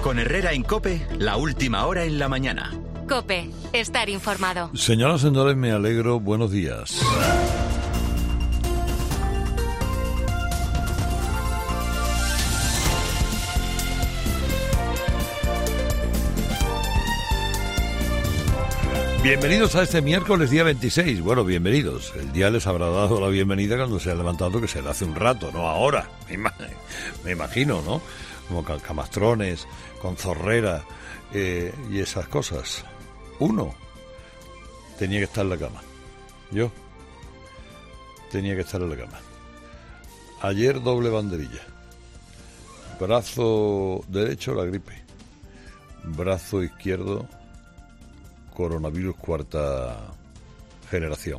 Con Herrera en COPE, la última hora en la mañana. COPE, estar informado. Señoras y señores, me alegro. Buenos días. Bienvenidos a este miércoles día 26. Bueno, bienvenidos. El día les habrá dado la bienvenida cuando se ha levantado, que será hace un rato, no ahora. Me imagino, ¿no? Como camastrones, con zorrera y esas cosas. Uno tenía que estar en la cama. Yo tenía que estar en la cama. Ayer doble banderilla. Brazo derecho la gripe. Brazo izquierdo coronavirus cuarta generación.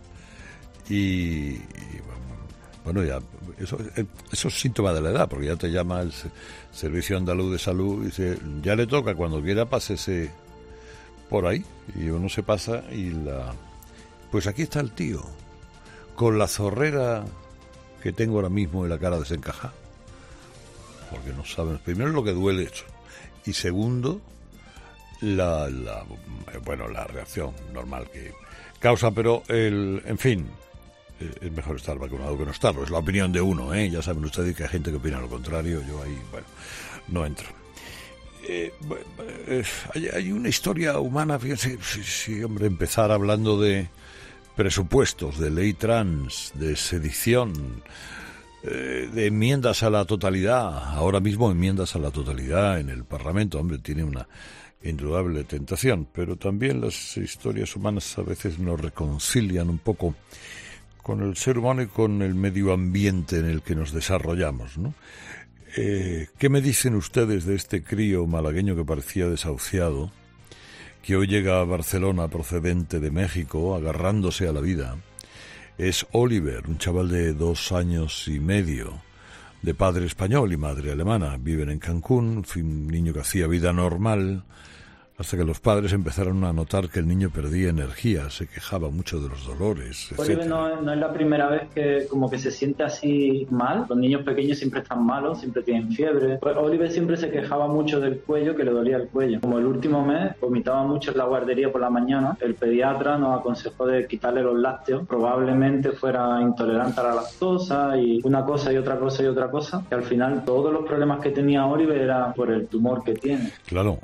Y bueno, ya eso es síntoma de la edad, porque ya te llama el Servicio Andaluz de Salud y dice, ya le toca, cuando quiera pásese por ahí. Y uno se pasa y pues aquí está el tío, con la zorrera que tengo ahora mismo en la cara desencajada. Porque no saben, primero lo que duele eso, y segundo, la reacción normal que causa, pero en fin, es mejor estar vacunado que no estarlo, es la opinión de uno, ya saben ustedes que hay gente que opina lo contrario, yo ahí, no entro. Hay una historia humana, fíjense, si hombre, empezar hablando de presupuestos, de ley trans, de sedición, de enmiendas a la totalidad, ahora mismo enmiendas a la totalidad en el Parlamento, hombre, tiene una indudable tentación, pero también las historias humanas a veces nos reconcilian un poco con el ser humano y con el medio ambiente en el que nos desarrollamos, ¿no? ¿Qué me dicen ustedes de este crío malagueño que parecía desahuciado, que hoy llega a Barcelona procedente de México, agarrándose a la vida? Es Oliver, un chaval de 2 años y medio, de padre español y madre alemana. Viven en Cancún, un niño que hacía vida normal, hasta que los padres empezaron a notar que el niño perdía energía, se quejaba mucho de los dolores, etc. Oliver no es la primera vez que como que se siente así mal. Los niños pequeños siempre están malos, siempre tienen fiebre. Pues Oliver siempre se quejaba mucho del cuello, que le dolía el cuello. Como el último mes vomitaba mucho en la guardería por la mañana, el pediatra nos aconsejó de quitarle los lácteos. Probablemente fuera intolerante a la lactosa y una cosa y otra cosa y otra cosa. Y al final todos los problemas que tenía Oliver era por el tumor que tiene. Claro,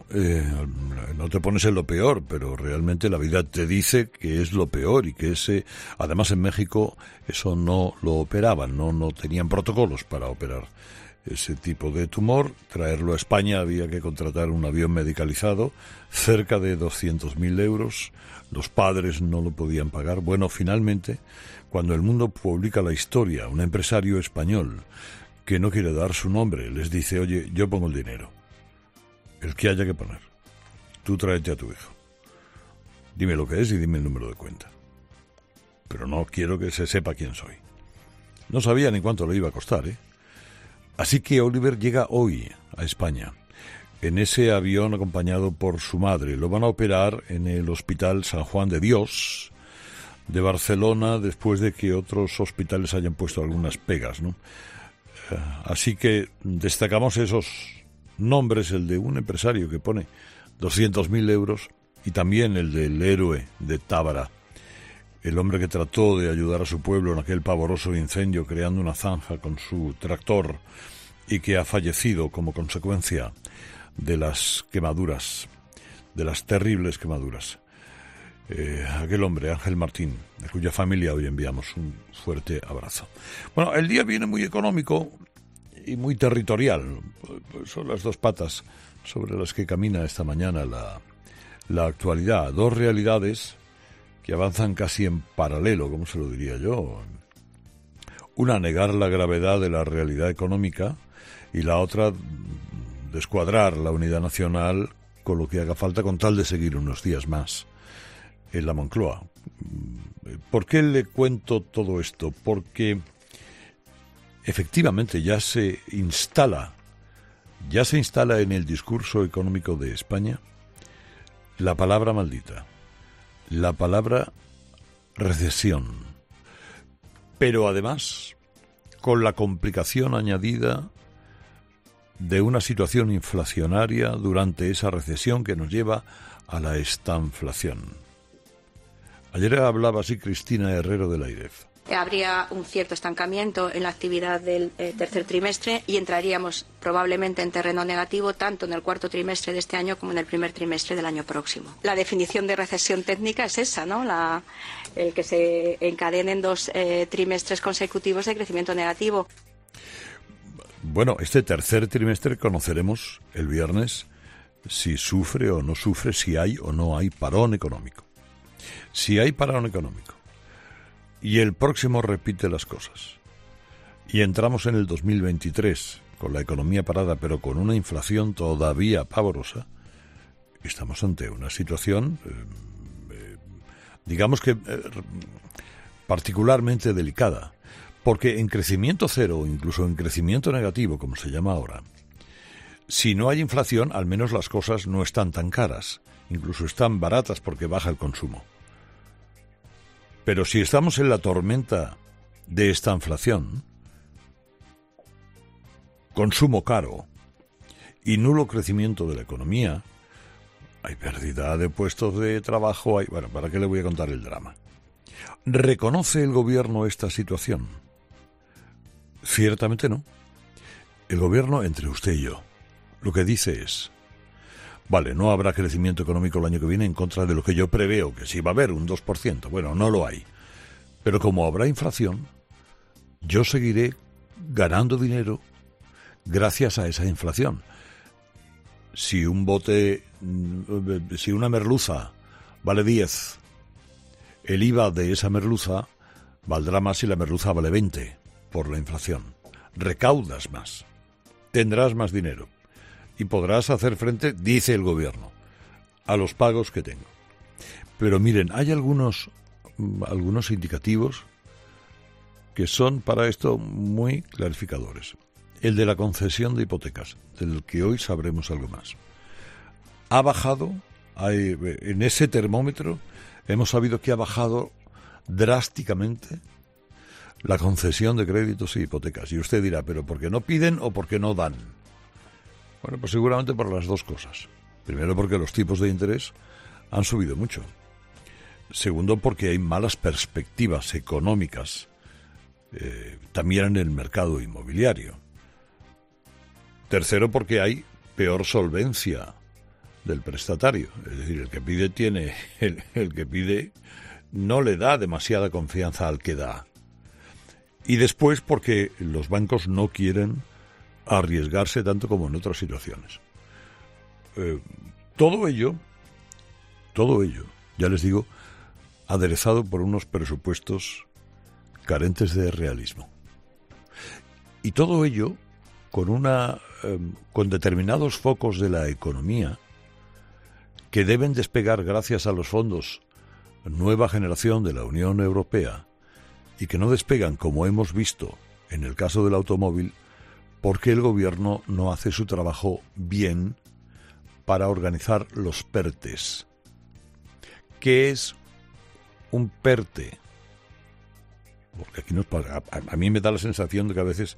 no te pones en lo peor, pero realmente la vida te dice que es lo peor y que además en México eso no lo operaban, no tenían protocolos para operar ese tipo de tumor. Traerlo a España había que contratar un avión medicalizado, cerca de 200.000 euros, los padres no lo podían pagar. Bueno, finalmente, cuando El Mundo publica la historia, un empresario español que no quiere dar su nombre les dice, oye, yo pongo el dinero, el que haya que poner. Tú tráete a tu hijo. Dime lo que es y dime el número de cuenta. Pero no quiero que se sepa quién soy. No sabía ni cuánto le iba a costar, ¿eh? Así que Oliver llega hoy a España, en ese avión acompañado por su madre. Lo van a operar en el Hospital San Juan de Dios de Barcelona, después de que otros hospitales hayan puesto algunas pegas, ¿no? Así que destacamos esos nombres, el de un empresario que pone 200.000 euros y también el del héroe de Tábara, el hombre que trató de ayudar a su pueblo en aquel pavoroso incendio creando una zanja con su tractor y que ha fallecido como consecuencia de las quemaduras, de las terribles quemaduras. Aquel hombre, Ángel Martín, de cuya familia hoy enviamos un fuerte abrazo. Bueno, el día viene muy económico y muy territorial. Son las dos patas sobre las que camina esta mañana la actualidad. Dos realidades que avanzan casi en paralelo, ¿cómo se lo diría yo? Una, negar la gravedad de la realidad económica, y la otra, descuadrar la unidad nacional con lo que haga falta con tal de seguir unos días más en la Moncloa. ¿Por qué le cuento todo esto? Porque efectivamente ya se instala en el discurso económico de España la palabra maldita, la palabra recesión, pero además con la complicación añadida de una situación inflacionaria durante esa recesión que nos lleva a la estanflación. Ayer hablaba así Cristina Herrero de la AIREF. Habría un cierto estancamiento en la actividad del tercer trimestre y entraríamos probablemente en terreno negativo tanto en el cuarto trimestre de este año como en el primer trimestre del año próximo. La definición de recesión técnica es esa, ¿no? El que se encadenen 2 trimestres consecutivos de crecimiento negativo. Bueno, este tercer trimestre conoceremos el viernes si sufre o no sufre, si hay o no hay parón económico. Si hay parón económico y el próximo repite las cosas y entramos en el 2023 con la economía parada pero con una inflación todavía pavorosa, estamos ante una situación digamos que particularmente delicada, porque en crecimiento cero o incluso en crecimiento negativo, como se llama ahora, si no hay inflación, al menos las cosas no están tan caras, incluso están baratas porque baja el consumo. Pero si estamos en la tormenta de esta inflación, consumo caro y nulo crecimiento de la economía, hay pérdida de puestos de trabajo, bueno, ¿para qué le voy a contar el drama? ¿Reconoce el gobierno esta situación? Ciertamente no. El gobierno, entre usted y yo, lo que dice es: vale, no habrá crecimiento económico el año que viene en contra de lo que yo preveo, que sí va a haber un 2%. Bueno, no lo hay. Pero como habrá inflación, yo seguiré ganando dinero gracias a esa inflación. Si una merluza vale 10, el IVA de esa merluza valdrá más si la merluza vale 20 por la inflación. Recaudas más, tendrás más dinero y podrás hacer frente, dice el gobierno, a los pagos que tengo. Pero miren, hay algunos indicativos que son para esto muy clarificadores. El de la concesión de hipotecas, del que hoy sabremos algo más. Ha bajado, en ese termómetro hemos sabido que ha bajado drásticamente la concesión de créditos y hipotecas. Y usted dirá, ¿pero por qué no piden o por qué no dan? Bueno, pues seguramente por las dos cosas. Primero, porque los tipos de interés han subido mucho. Segundo, porque hay malas perspectivas económicas también en el mercado inmobiliario. Tercero, porque hay peor solvencia del prestatario. Es decir, el que pide el que pide no le da demasiada confianza al que da. Y después, porque los bancos no quieren arriesgarse tanto como en otras situaciones. Todo ello, ya les digo, aderezado por unos presupuestos carentes de realismo. Y todo ello con determinados focos de la economía que deben despegar gracias a los fondos Nueva Generación de la Unión Europea y que no despegan, como hemos visto en el caso del automóvil, porque el gobierno no hace su trabajo bien para organizar los PERTEs. ¿Qué es un PERTE? Porque aquí a mí me da la sensación de que a veces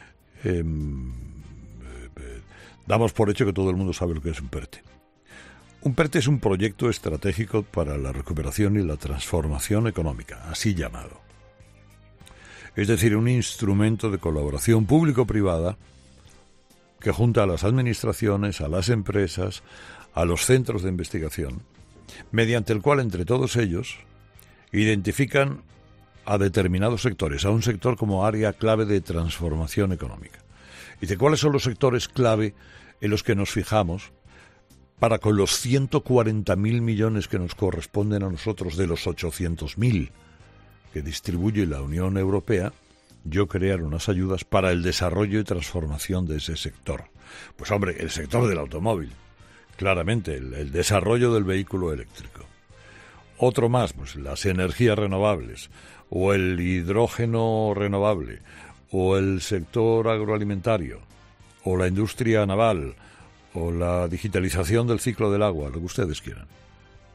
damos por hecho que todo el mundo sabe lo que es un PERTE. Un PERTE es un proyecto estratégico para la recuperación y la transformación económica, así llamado. Es decir, un instrumento de colaboración público-privada que junta a las administraciones, a las empresas, a los centros de investigación, mediante el cual, entre todos ellos, identifican a determinados sectores, a un sector como área clave de transformación económica. Dice, ¿cuáles son los sectores clave en los que nos fijamos para con los 140.000 millones que nos corresponden a nosotros de los 800.000 que distribuye la Unión Europea, yo crear unas ayudas para el desarrollo y transformación de ese sector? Pues hombre, el sector del automóvil, claramente, el desarrollo del vehículo eléctrico. Otro más, pues las energías renovables, o el hidrógeno renovable, o el sector agroalimentario, o la industria naval, o la digitalización del ciclo del agua, lo que ustedes quieran.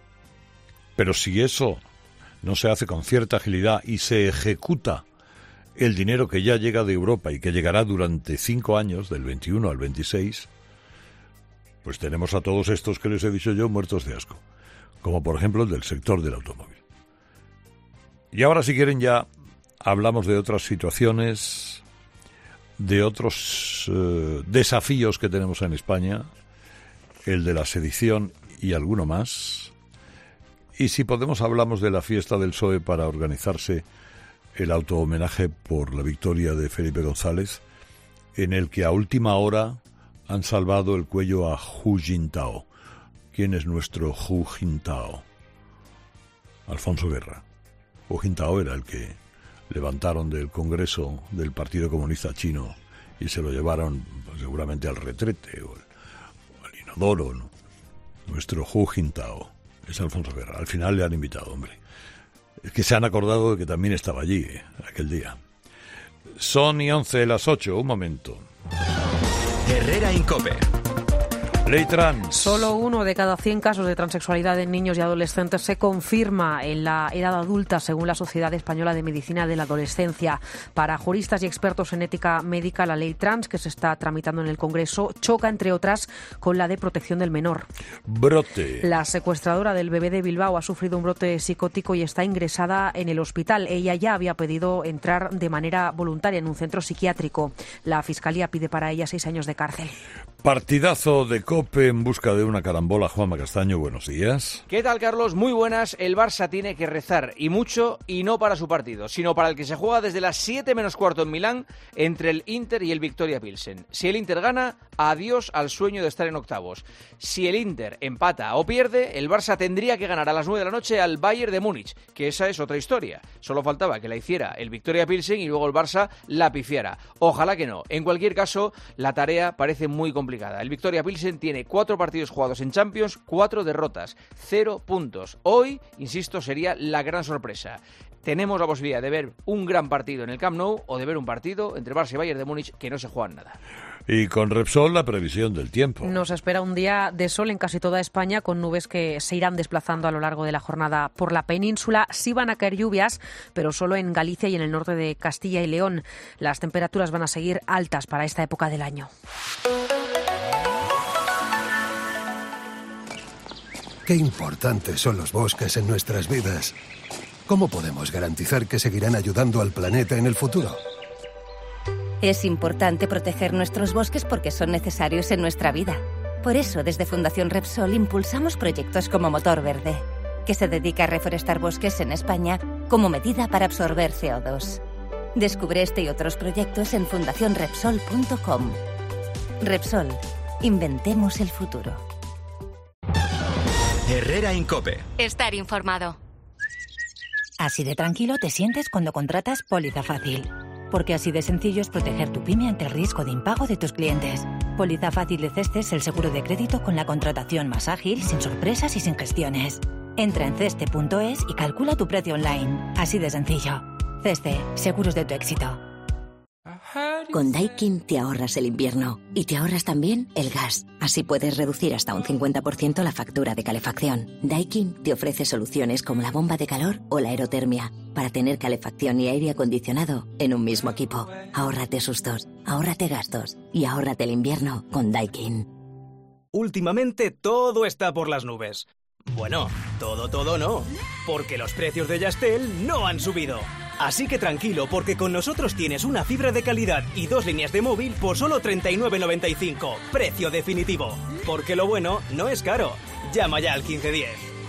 Pero si eso no se hace con cierta agilidad y se ejecuta el dinero que ya llega de Europa y que llegará durante 5 años, del 21 al 26, pues tenemos a todos estos que les he dicho yo muertos de asco, como por ejemplo el del sector del automóvil. Y ahora, si quieren, ya hablamos de otras situaciones, de otros desafíos que tenemos en España, el de la sedición y alguno más. Y si podemos, hablamos de la fiesta del PSOE para organizarse el auto-homenaje por la victoria de Felipe González, en el que a última hora han salvado el cuello a Hu Jintao. ¿Quién es nuestro Hu Jintao? Alfonso Guerra. Hu Jintao era el que levantaron del Congreso del Partido Comunista Chino y se lo llevaron seguramente al retrete o al inodoro, ¿no? Nuestro Hu Jintao es Alfonso Guerra. Al final le han invitado, hombre. Es que se han acordado de que también estaba allí aquel día. Son y 11 las 8, un momento. Herrera Incope. Ley trans. Solo 1 de cada 100 casos de transexualidad en niños y adolescentes se confirma en la edad adulta, según la Sociedad Española de Medicina de la Adolescencia. Para juristas y expertos en ética médica, la ley trans que se está tramitando en el Congreso choca, entre otras, con la de protección del menor. Brote. La secuestradora del bebé de Bilbao ha sufrido un brote psicótico y está ingresada en el hospital. Ella ya había pedido entrar de manera voluntaria en un centro psiquiátrico. La Fiscalía pide para ella 6 años de cárcel. Partidazo de COPE en busca de una carambola. Juanma Castaño, buenos días. ¿Qué tal, Carlos? Muy buenas. El Barça tiene que rezar, y mucho, y no para su partido, sino para el que se juega desde las 7 menos cuarto en Milán, entre el Inter y el Victoria Pilsen. Si el Inter gana, adiós al sueño de estar en octavos. Si el Inter empata o pierde, el Barça tendría que ganar a las 9 de la noche al Bayern de Múnich, que esa es otra historia. Solo faltaba que la hiciera el Victoria Pilsen y luego el Barça la pifiara. Ojalá que no. En cualquier caso, la tarea parece muy complicada. El Victoria Pilsen tiene 4 partidos jugados en Champions, 4 derrotas, 0 puntos. Hoy, insisto, sería la gran sorpresa. Tenemos la posibilidad de ver un gran partido en el Camp Nou o de ver un partido entre Barça y Bayern de Múnich que no se juegan nada. Y con Repsol, la previsión del tiempo. Nos espera un día de sol en casi toda España, con nubes que se irán desplazando a lo largo de la jornada por la península. Sí van a caer lluvias, pero solo en Galicia y en el norte de Castilla y León. Las temperaturas van a seguir altas para esta época del año. Qué importantes son los bosques en nuestras vidas. ¿Cómo podemos garantizar que seguirán ayudando al planeta en el futuro? Es importante proteger nuestros bosques porque son necesarios en nuestra vida. Por eso, desde Fundación Repsol impulsamos proyectos como Motor Verde, que se dedica a reforestar bosques en España como medida para absorber CO2. Descubre este y otros proyectos en fundacionrepsol.com. Repsol, inventemos el futuro. Herrera Incope. Estar informado. Así de tranquilo te sientes cuando contratas Póliza Fácil. Porque así de sencillo es proteger tu pyme ante el riesgo de impago de tus clientes. Póliza Fácil de CESCE es el seguro de crédito con la contratación más ágil, sin sorpresas y sin gestiones. Entra en ceste.es y calcula tu precio online. Así de sencillo. CESCE, seguros de tu éxito. Con Daikin te ahorras el invierno y te ahorras también el gas. Así puedes reducir hasta un 50% la factura de calefacción. Daikin te ofrece soluciones como la bomba de calor o la aerotermia para tener calefacción y aire acondicionado en un mismo equipo. Ahórrate sustos, ahórrate gastos y ahórrate el invierno con Daikin. Últimamente todo está por las nubes. Bueno, todo no, porque los precios de Yastel no han subido. Así que tranquilo, porque con nosotros tienes una fibra de calidad y 2 líneas de móvil por solo 39,95. Precio definitivo. Porque lo bueno no es caro. Llama ya al 1510.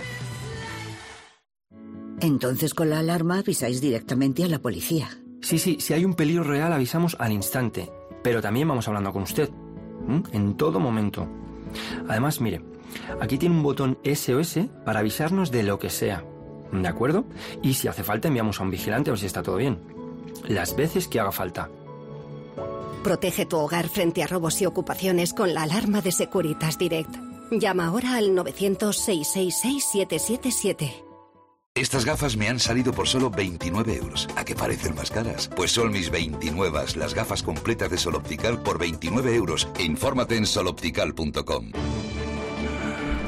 Entonces con la alarma avisáis directamente a la policía. Sí, si hay un peligro real avisamos al instante. Pero también vamos hablando con usted. En todo momento. Además, mire, aquí tiene un botón SOS para avisarnos de lo que sea. ¿De acuerdo? Y si hace falta enviamos a un vigilante a ver si está todo bien. Las veces que haga falta. Protege tu hogar frente a robos y ocupaciones con la alarma de Securitas Direct. Llama ahora al 900-666-777. Estas gafas me han salido por solo 29 euros. ¿A qué parecen más caras? Pues son mis 29, las gafas completas de Sol Optical por 29 euros. Infórmate en soloptical.com.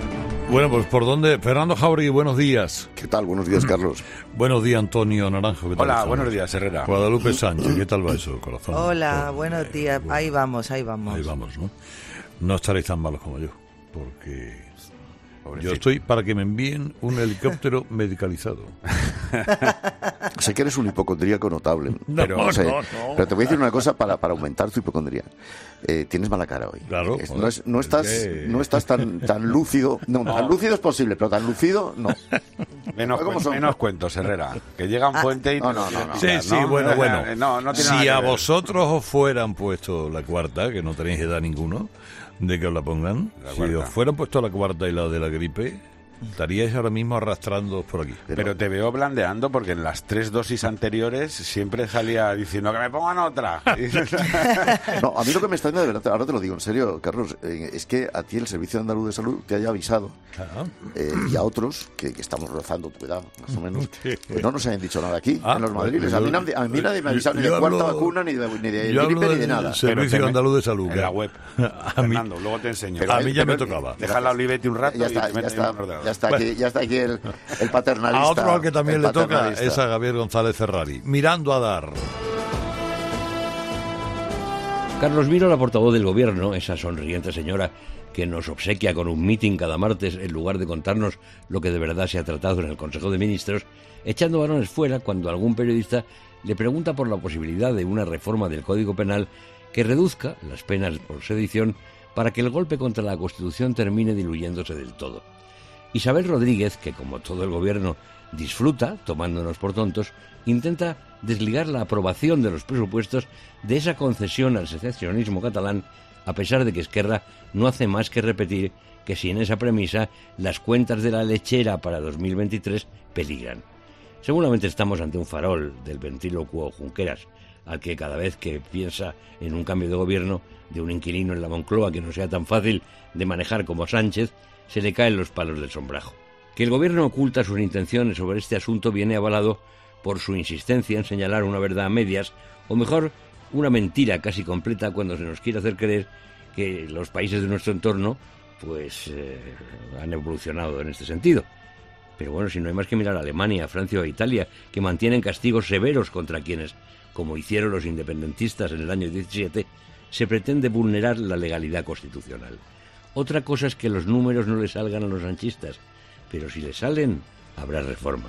Bueno, pues ¿por dónde? Fernando Jauregui, buenos días. ¿Qué tal? Buenos días, Carlos. Buenos días, Antonio Naranjo. ¿Qué tal? Hola, estamos? buenos días, Herrera. Guadalupe Sánchez, ¿qué tal va eso, corazón? Hola, buenos días. Ahí vamos. Ahí vamos, ¿no? No estaréis tan malos como yo, porque yo estoy para que me envíen un helicóptero medicalizado. Sé que eres un hipocondríaco notable, No. Pero te voy a decir una cosa para aumentar tu hipocondría. Tienes mala cara hoy. Claro. No estás tan lúcido. No, tan lúcido es posible, pero tan lúcido no. Menos cuentos, Herrera. Que llega un puente y... No. Sí, bueno. No tiene Si nada que a ver. vosotros os fueran puesto la cuarta, que no tenéis edad ninguno de que os la pongan, si os fueran puesto la cuarta y la de la gripe, estaríais ahora mismo arrastrándoos por aquí. Pero te veo blandeando porque en las 3 dosis anteriores siempre salía diciendo que me pongan otra. No, a mí lo que me extraña, de verdad, ahora te lo digo en serio, Carlos, es que a ti el Servicio Andaluz de Salud te haya avisado, y a otros, que estamos rozando tu edad, más o menos, pues no nos hayan dicho nada aquí, en los madriles. A mí nadie me ha avisado ni de cuarta vacuna, ni de gripe, ni de nada. Servicio Andaluz de Salud. En la web. Fernando, luego te enseño. A mí ya me tocaba. Deja la Olivetti un rato y te metes en un ordenador. Ya está aquí el paternalista. A otro al que también le toca paternalista. es a Gabriel González Ferrari. Mirando a dar. Carlos Viro, la portavoz del Gobierno, esa sonriente señora que nos obsequia con un mitin cada martes en lugar de contarnos lo que de verdad se ha tratado en el Consejo de Ministros, echando balones fuera cuando algún periodista le pregunta por la posibilidad de una reforma del Código Penal que reduzca las penas por sedición para que el golpe contra la Constitución termine diluyéndose del todo. Isabel Rodríguez, que como todo el Gobierno disfruta, tomándonos por tontos, intenta desligar la aprobación de los presupuestos de esa concesión al secesionismo catalán, a pesar de que Esquerra no hace más que repetir que sin esa premisa las cuentas de la lechera para 2023 peligran. Seguramente estamos ante un farol del ventrílocuo Junqueras, al que cada vez que piensa en un cambio de gobierno de un inquilino en la Moncloa que no sea tan fácil de manejar como Sánchez, se le caen los palos del sombrajo. Que el Gobierno oculta sus intenciones sobre este asunto viene avalado por su insistencia en señalar una verdad a medias, o mejor, una mentira casi completa cuando se nos quiere hacer creer que los países de nuestro entorno han evolucionado en este sentido. Pero bueno, si no hay más que mirar a Alemania, Francia o Italia, que mantienen castigos severos contra quienes, como hicieron los independentistas en el año 17, se pretende vulnerar la legalidad constitucional. Otra cosa es que los números no le salgan a los sanchistas, pero si le salen, habrá reforma.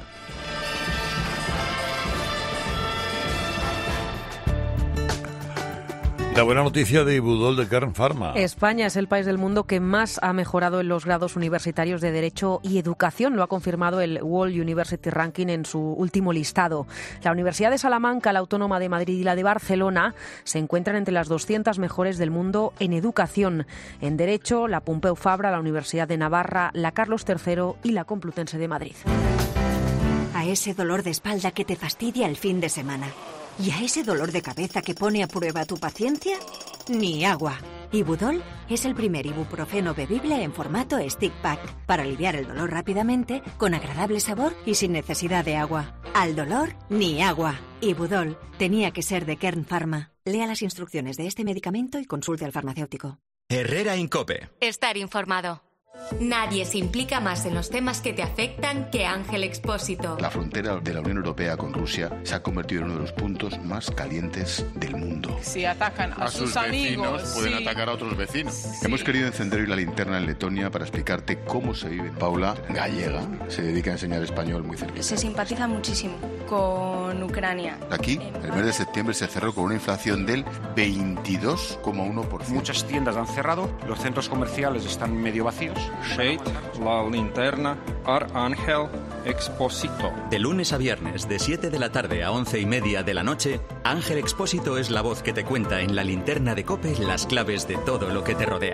La buena noticia de Ibudol de Kern Pharma. España es el país del mundo que más ha mejorado en los grados universitarios de Derecho y Educación. Lo ha confirmado el World University Ranking en su último listado. La Universidad de Salamanca, la Autónoma de Madrid y la de Barcelona se encuentran entre las 200 mejores del mundo en educación. En Derecho, la Pompeu Fabra, la Universidad de Navarra, la Carlos III y la Complutense de Madrid. A ese dolor de espalda que te fastidia el fin de semana. ¿Y a ese dolor de cabeza que pone a prueba tu paciencia? Ni agua. Ibudol es el primer ibuprofeno bebible en formato stick pack para aliviar el dolor rápidamente, con agradable sabor y sin necesidad de agua. Al dolor, ni agua. Ibudol tenía que ser de Kern Pharma. Lea las instrucciones de este medicamento y consulte al farmacéutico. Herrera Incope. Estar informado. Nadie se implica más en los temas que te afectan que Ángel Expósito. La frontera de la Unión Europea con Rusia se ha convertido en uno de los puntos más calientes del mundo. Si atacan a sus amigos, pueden atacar a otros vecinos. Sí. Hemos querido encender hoy la linterna en Letonia para explicarte cómo se vive. Paula, gallega, se dedica a enseñar español muy cerquita. Se simpatiza muchísimo con Ucrania. Aquí, el mes de septiembre se cerró con una inflación del 22,1%. Muchas tiendas han cerrado, los centros comerciales están medio vacíos. Shade, la linterna, Ángel Expósito. De lunes a viernes, de 7 de la tarde a 11:30 de la noche, Ángel Expósito es la voz que te cuenta en la linterna de COPE las claves de todo lo que te rodea.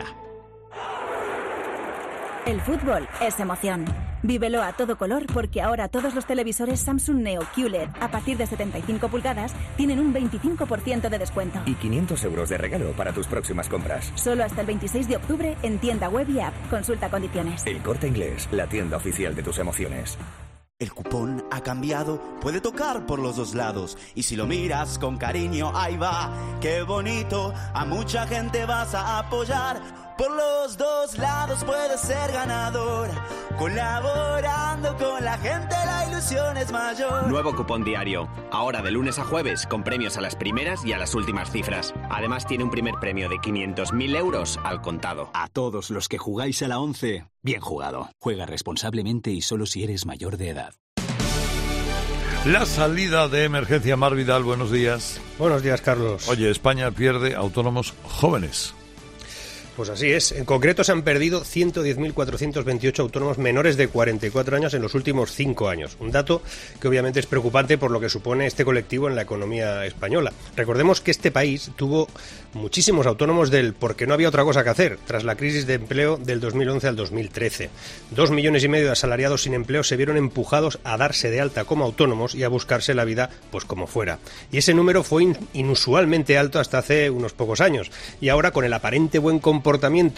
El fútbol es emoción. Vívelo a todo color porque ahora todos los televisores Samsung Neo QLED a partir de 75 pulgadas tienen un 25% de descuento. Y 500 euros de regalo para tus próximas compras. Solo hasta el 26 de octubre en tienda web y app. Consulta condiciones. El Corte Inglés, la tienda oficial de tus emociones. El cupón ha cambiado, puede tocar por los dos lados. Y si lo miras con cariño, ahí va, qué bonito, a mucha gente vas a apoyar. Por los dos lados puedes ser ganadora. Colaborando con la gente la ilusión es mayor. Nuevo cupón diario. Ahora de lunes a jueves con premios a las primeras y a las últimas cifras. Además tiene un primer premio de 500.000 euros al contado. A todos los que jugáis a la 11, bien jugado. Juega responsablemente y solo si eres mayor de edad. La salida de emergencia. Mar Vidal, buenos días. Buenos días, Carlos. Oye, España pierde autónomos jóvenes. Pues así es. En concreto se han perdido 110.428 autónomos menores de 44 años en los últimos 5 años. Un dato que obviamente es preocupante por lo que supone este colectivo en la economía española. Recordemos que este país tuvo muchísimos autónomos porque no había otra cosa que hacer tras la crisis de empleo del 2011 al 2013. 2,5 millones de asalariados sin empleo se vieron empujados a darse de alta como autónomos y a buscarse la vida pues como fuera. Y ese número fue inusualmente alto hasta hace unos pocos años. Y ahora, con el aparente buen comportamiento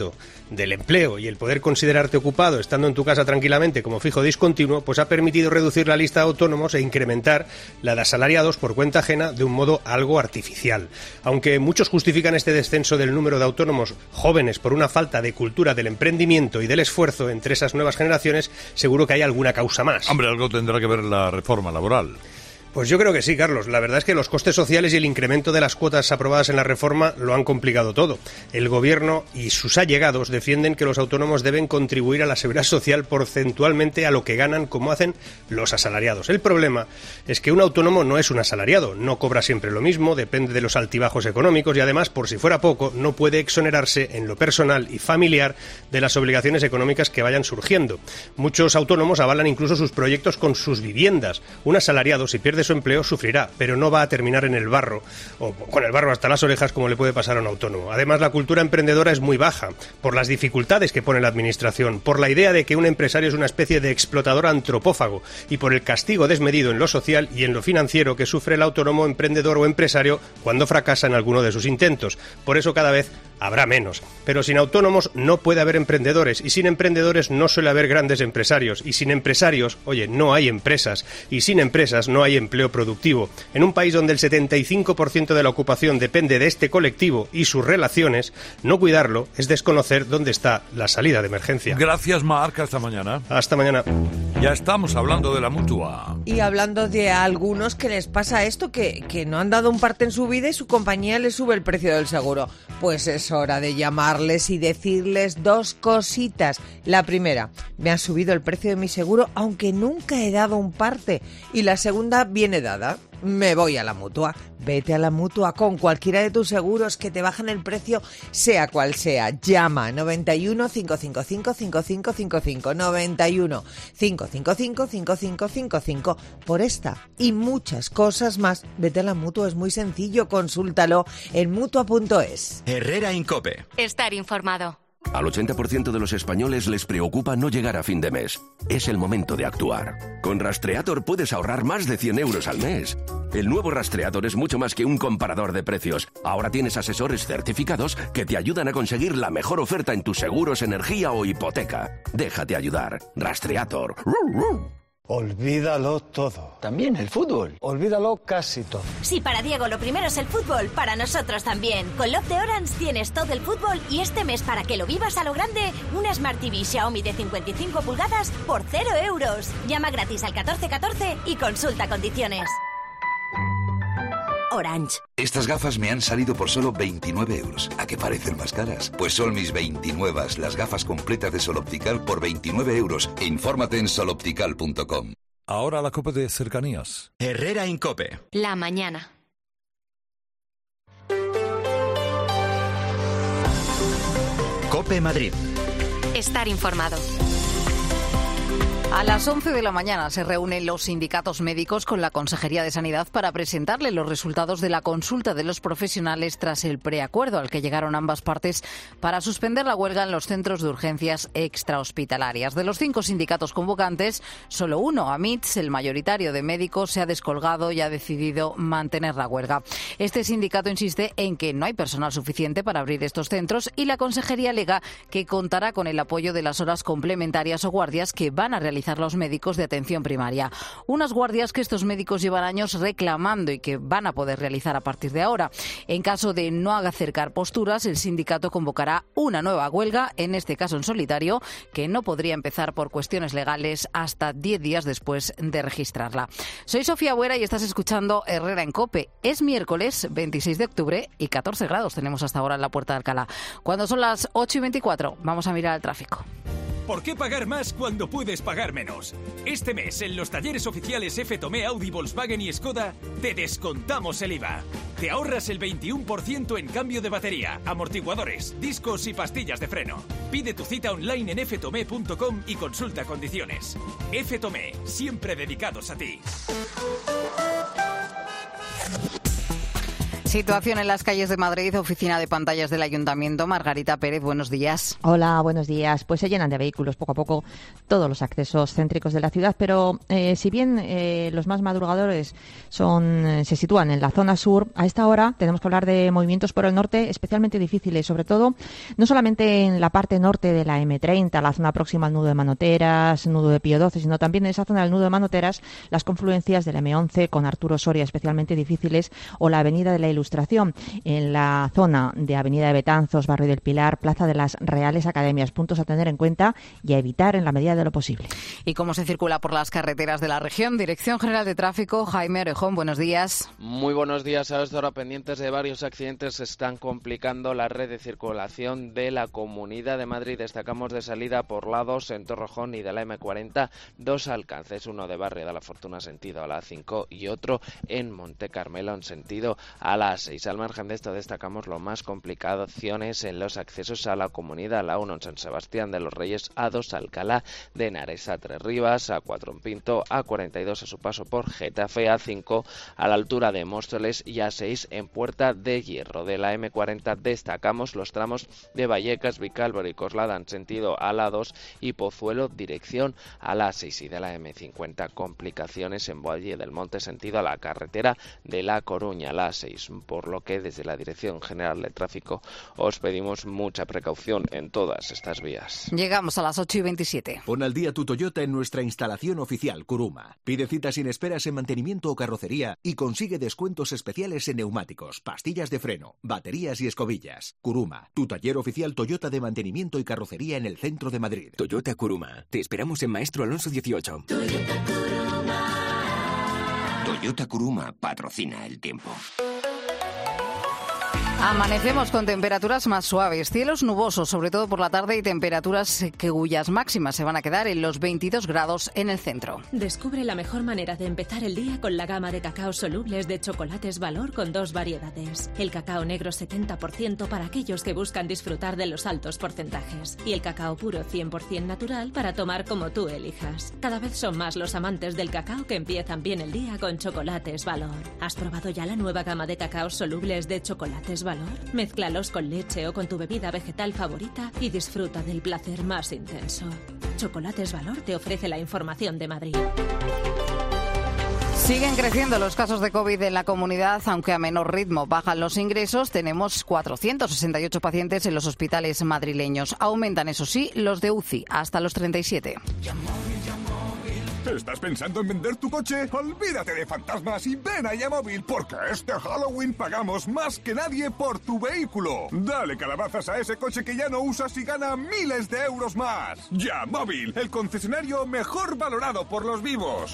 del empleo y el poder considerarte ocupado estando en tu casa tranquilamente como fijo discontinuo, pues ha permitido reducir la lista de autónomos e incrementar la de asalariados por cuenta ajena de un modo algo artificial. Aunque muchos justifican este descenso del número de autónomos jóvenes por una falta de cultura del emprendimiento y del esfuerzo entre esas nuevas generaciones, seguro que hay alguna causa más. Hombre, algo tendrá que ver la reforma laboral. Pues yo creo que sí, Carlos. La verdad es que los costes sociales y el incremento de las cuotas aprobadas en la reforma lo han complicado todo. El Gobierno y sus allegados defienden que los autónomos deben contribuir a la seguridad social porcentualmente a lo que ganan, como hacen los asalariados. El problema es que un autónomo no es un asalariado, no cobra siempre lo mismo, depende de los altibajos económicos y además, por si fuera poco, no puede exonerarse en lo personal y familiar de las obligaciones económicas que vayan surgiendo. Muchos autónomos avalan incluso sus proyectos con sus viviendas. Un asalariado, si pierde su empleo, sufrirá, pero no va a terminar en el barro, o con el barro hasta las orejas, como le puede pasar a un autónomo. Además, la cultura emprendedora es muy baja, por las dificultades que pone la administración, por la idea de que un empresario es una especie de explotador antropófago y por el castigo desmedido en lo social y en lo financiero que sufre el autónomo, emprendedor o empresario cuando fracasa en alguno de sus intentos. Por eso cada vez habrá menos. Pero sin autónomos no puede haber emprendedores, y sin emprendedores no suele haber grandes empresarios, y sin empresarios, oye, no hay empresas, y sin empresas no hay empleo productivo. En un país donde el 75% de la ocupación depende de este colectivo y sus relaciones, no cuidarlo es desconocer dónde está la salida de emergencia. Gracias, Marc. Hasta mañana. Hasta mañana. Ya estamos hablando de la Mutua. Y hablando de algunos que les pasa esto, que no han dado un parte en su vida y su compañía les sube el precio del seguro. Pues es hora de llamarles y decirles dos cositas. La primera, me ha subido el precio de mi seguro aunque nunca he dado un parte. Y la segunda viene dada. Me voy a la Mutua. Vete a la Mutua con cualquiera de tus seguros que te bajan el precio, sea cual sea. Llama 91 555 5555 91 555 5555 por esta y muchas cosas más. Vete a la Mutua, es muy sencillo, consúltalo en mutua.es. Herrera Incope. Estar informado. Al 80% de los españoles les preocupa no llegar a fin de mes. Es el momento de actuar. Con Rastreator puedes ahorrar más de 100 euros al mes. El nuevo Rastreator es mucho más que un comparador de precios. Ahora tienes asesores certificados que te ayudan a conseguir la mejor oferta en tus seguros, energía o hipoteca. Déjate ayudar. Rastreator. Olvídalo todo. ¿También el fútbol? Olvídalo casi todo. Si para Diego lo primero es el fútbol, para nosotros también. Con Love de Orange tienes todo el fútbol y este mes, para que lo vivas a lo grande, una Smart TV Xiaomi de 55 pulgadas por 0 euros. Llama gratis al 1414 y consulta condiciones. Orange. Estas gafas me han salido por solo 29 euros. ¿A qué parecen más caras? Pues son mis 29, las gafas completas de Sol Optical por 29 euros. Infórmate en soloptical.com. Ahora la COPE de cercanías. Herrera Incope. La mañana. COPE Madrid. Estar informado. A las 11 de la mañana se reúnen los sindicatos médicos con la Consejería de Sanidad para presentarle los resultados de la consulta de los profesionales tras el preacuerdo al que llegaron ambas partes para suspender la huelga en los centros de urgencias extrahospitalarias. De los 5 sindicatos convocantes, solo uno, AMITS, el mayoritario de médicos, se ha descolgado y ha decidido mantener la huelga. Este sindicato insiste en que no hay personal suficiente para abrir estos centros y la Consejería alega que contará con el apoyo de las horas complementarias o guardias que van a realizar realizar los médicos de atención primaria. Unas guardias que estos médicos llevan años reclamando y que van a poder realizar a partir de ahora. En caso de no acercar posturas, el sindicato convocará una nueva huelga, en este caso en solitario, que no podría empezar por cuestiones legales hasta 10 días después de registrarla. Soy Sofía Buera y estás escuchando Herrera en COPE. Es miércoles 26 de octubre y 14 grados tenemos hasta ahora en la Puerta de Alcalá. Cuando son las 8:24, vamos a mirar el tráfico. ¿Por qué pagar más cuando puedes pagar menos? Este mes, en los talleres oficiales F Tomé, Audi, Volkswagen y Skoda, te descontamos el IVA. Te ahorras el 21% en cambio de batería, amortiguadores, discos y pastillas de freno. Pide tu cita online en ftomé.com y consulta condiciones. F Tomé, siempre dedicados a ti. Situación en las calles de Madrid, oficina de pantallas del Ayuntamiento. Margarita Pérez, buenos días. Hola, buenos días. Pues se llenan de vehículos poco a poco todos los accesos céntricos de la ciudad, pero si bien los más madrugadores se sitúan en la zona sur, a esta hora tenemos que hablar de movimientos por el norte especialmente difíciles, sobre todo no solamente en la parte norte de la M30, la zona próxima al nudo de Manoteras, nudo de Pío XII, sino también en esa zona del nudo de Manoteras, las confluencias del M11 con Arturo Soria especialmente difíciles, o la avenida de la Ilustración, en la zona de Avenida de Betanzos, Barrio del Pilar, Plaza de las Reales Academias. Puntos a tener en cuenta y a evitar en la medida de lo posible. ¿Y cómo se circula por las carreteras de la región? Dirección General de Tráfico, Jaime Orejón, buenos días. Muy buenos días. A esta hora, pendientes de varios accidentes, se están complicando la red de circulación de la Comunidad de Madrid. Destacamos de salida por la 2 en Torrejón y de la M40 dos alcances, uno de Barrio de la Fortuna sentido a la A5 y otro en Monte Carmelo en sentido a la A6. Al margen de esto, destacamos lo más complicaciones en los accesos a la Comunidad, la 1 en San Sebastián de los Reyes, A2 Alcalá de Henares, A3 Rivas, A4 en Pinto, A42 a su paso por Getafe, A5 a la altura de Móstoles y A6 en Puerta de Hierro. De la M40 destacamos los tramos de Vallecas, Vicálvaro y Coslada en sentido a la 2 y Pozuelo dirección a la 6, y de la M50 complicaciones en Valle del Monte sentido a la carretera de La Coruña, la 6, por lo que desde la Dirección General de Tráfico os pedimos mucha precaución en todas estas vías. Llegamos a las 8:27. Pon al día tu Toyota en nuestra instalación oficial Kuruma. Pide cita sin esperas en mantenimiento o carrocería y consigue descuentos especiales en neumáticos, pastillas de freno, baterías y escobillas. Kuruma, tu taller oficial Toyota de mantenimiento y carrocería en el centro de Madrid. Toyota Kuruma. Te esperamos en Maestro Alonso 18. Toyota Kuruma. Toyota Kuruma patrocina el tiempo. Amanecemos con temperaturas más suaves, cielos nubosos, sobre todo por la tarde, y temperaturas cuyas máximas se van a quedar en los 22 grados en el centro. Descubre la mejor manera de empezar el día con la gama de cacao solubles de Chocolates Valor con 2 variedades. El cacao negro 70% para aquellos que buscan disfrutar de los altos porcentajes. Y el cacao puro 100% natural para tomar como tú elijas. Cada vez son más los amantes del cacao que empiezan bien el día con Chocolates Valor. ¿Has probado ya la nueva gama de cacaos solubles de Chocolates Valor? Mézclalos con leche o con tu bebida vegetal favorita y disfruta del placer más intenso. Chocolates Valor te ofrece la información de Madrid. Siguen creciendo los casos de COVID en la comunidad, aunque a menor ritmo. Bajan los ingresos, tenemos 468 pacientes en los hospitales madrileños. Aumentan, eso sí, los de UCI, hasta los 37. ¿Estás pensando en vender tu coche? Olvídate de fantasmas y ven a Yamóvil, porque este Halloween pagamos más que nadie por tu vehículo. Dale calabazas a ese coche que ya no usas y gana miles de euros más. Yamóvil, el concesionario mejor valorado por los vivos.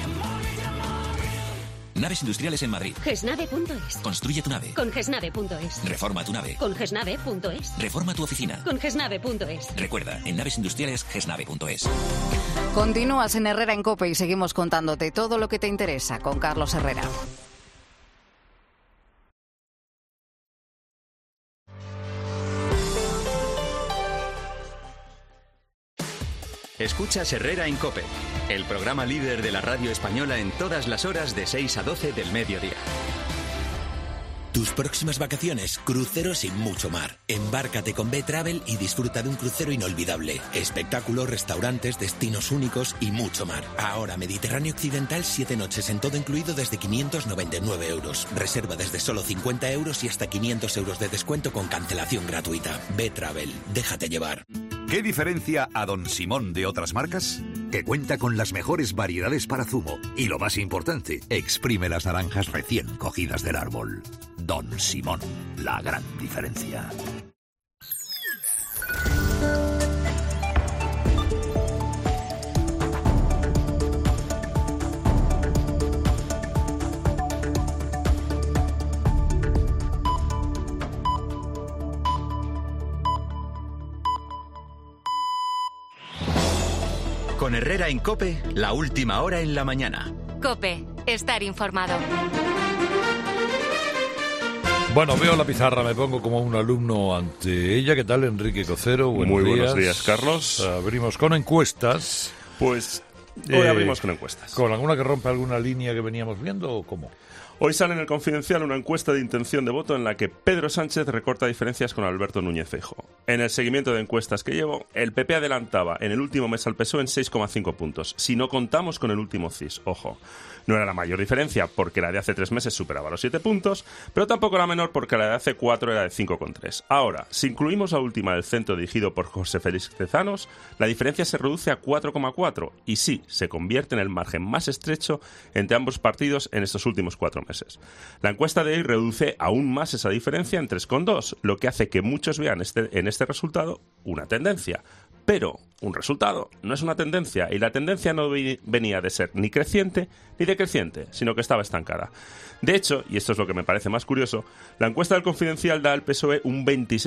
Naves industriales en Madrid. Gesnave.es. Construye tu nave. Con Gesnave.es. Reforma tu nave. Con Gesnave.es. Reforma tu oficina. Con Gesnave.es. Recuerda, en naves industriales, Gesnave.es. Continúas en Herrera en COPE y seguimos contándote todo lo que te interesa con Carlos Herrera. Escuchas Herrera en COPE, el programa líder de la radio española en todas las horas de 6 a 12 del mediodía. Tus próximas vacaciones, cruceros y mucho mar. Embárcate con B-Travel y disfruta de un crucero inolvidable. Espectáculos, restaurantes, destinos únicos y mucho mar. Ahora Mediterráneo Occidental, 7 noches en todo incluido desde 599 euros. Reserva desde solo 50 euros y hasta 500 euros de descuento con cancelación gratuita. B-Travel, déjate llevar. ¿Qué diferencia a Don Simón de otras marcas? que cuenta con las mejores variedades para zumo. Y lo más importante, exprime las naranjas recién cogidas del árbol. Don Simón, la gran diferencia. Con Herrera en COPE, la última hora en la mañana. COPE, estar informado. Bueno, veo la pizarra, me pongo como un alumno ante ella. ¿Qué tal, Enrique Cocero? Muy buenos días, Carlos. Abrimos con encuestas. Pues hoy abrimos con encuestas. ¿Con alguna que rompe alguna línea que veníamos viendo o cómo? Hoy sale en El Confidencial una encuesta de intención de voto en la que Pedro Sánchez recorta diferencias con Alberto Núñez Feijóo. En el seguimiento de encuestas que llevo, el PP adelantaba en el último mes al PSOE en 6,5 puntos, si no contamos con el último CIS, ojo. No era la mayor diferencia porque la de hace 3 meses superaba los 7 puntos, pero tampoco la menor porque la de hace 4 era de 5,3. Ahora, si incluimos la última del centro dirigido por José Félix Tezanos, la diferencia se reduce a 4,4 y sí, se convierte en el margen más estrecho entre ambos partidos en estos últimos 4 meses. La encuesta de hoy reduce aún más esa diferencia en 3,2, lo que hace que muchos vean en este resultado una tendencia. Pero un resultado no es una tendencia, y la tendencia no venía de ser ni creciente ni decreciente, sino que estaba estancada. De hecho, y esto es lo que me parece más curioso, la encuesta del Confidencial da al PSOE un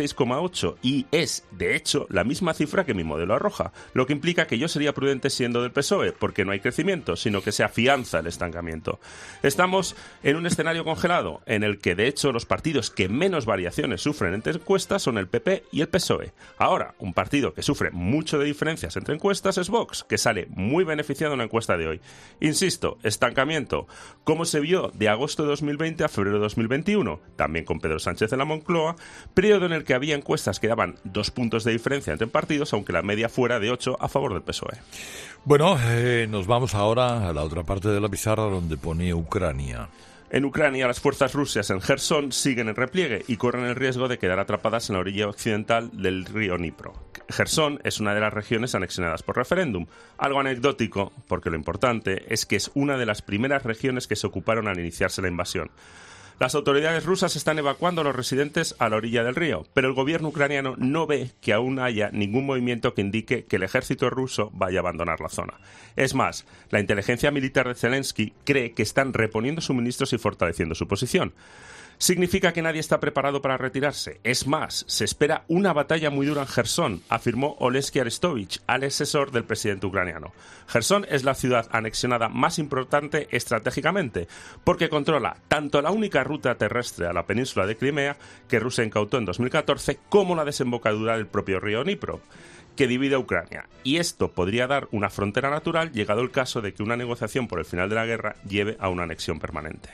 26,8 y es, de hecho, la misma cifra que mi modelo arroja, lo que implica que yo sería prudente siendo del PSOE, porque no hay crecimiento, sino que se afianza el estancamiento. Estamos en un escenario congelado, en el que, de hecho, los partidos que menos variaciones sufren entre encuestas son el PP y el PSOE. Ahora, un partido que sufre mucho de diferencias entre encuestas es Vox, que sale muy beneficiado en la encuesta de hoy. Insisto, estancamiento. ¿Cómo se vio de agosto de 2020 a febrero de 2021? También con Pedro Sánchez en la Moncloa, periodo en el que había encuestas que daban 2 puntos de diferencia entre partidos, aunque la media fuera de 8 a favor del PSOE. Bueno, nos vamos ahora a la otra parte de la pizarra donde pone Ucrania. En Ucrania, las fuerzas rusas en Jersón siguen en repliegue y corren el riesgo de quedar atrapadas en la orilla occidental del río Dnipro. Jersón es una de las regiones anexionadas por referéndum, algo anecdótico porque lo importante es que es una de las primeras regiones que se ocuparon al iniciarse la invasión. Las autoridades rusas están evacuando a los residentes a la orilla del río, pero el gobierno ucraniano no ve que aún haya ningún movimiento que indique que el ejército ruso vaya a abandonar la zona. Es más, la inteligencia militar de Zelensky cree que están reponiendo suministros y fortaleciendo su posición. Significa que nadie está preparado para retirarse. Es más, se espera una batalla muy dura en Jersón, afirmó Oleksiy Arestovich, asesor del presidente ucraniano. Jersón es la ciudad anexionada más importante estratégicamente, porque controla tanto la única ruta terrestre a la península de Crimea, que Rusia incautó en 2014, como la desembocadura del propio río Dnipro, que divide a Ucrania. Y esto podría dar una frontera natural, llegado el caso de que una negociación por el final de la guerra lleve a una anexión permanente.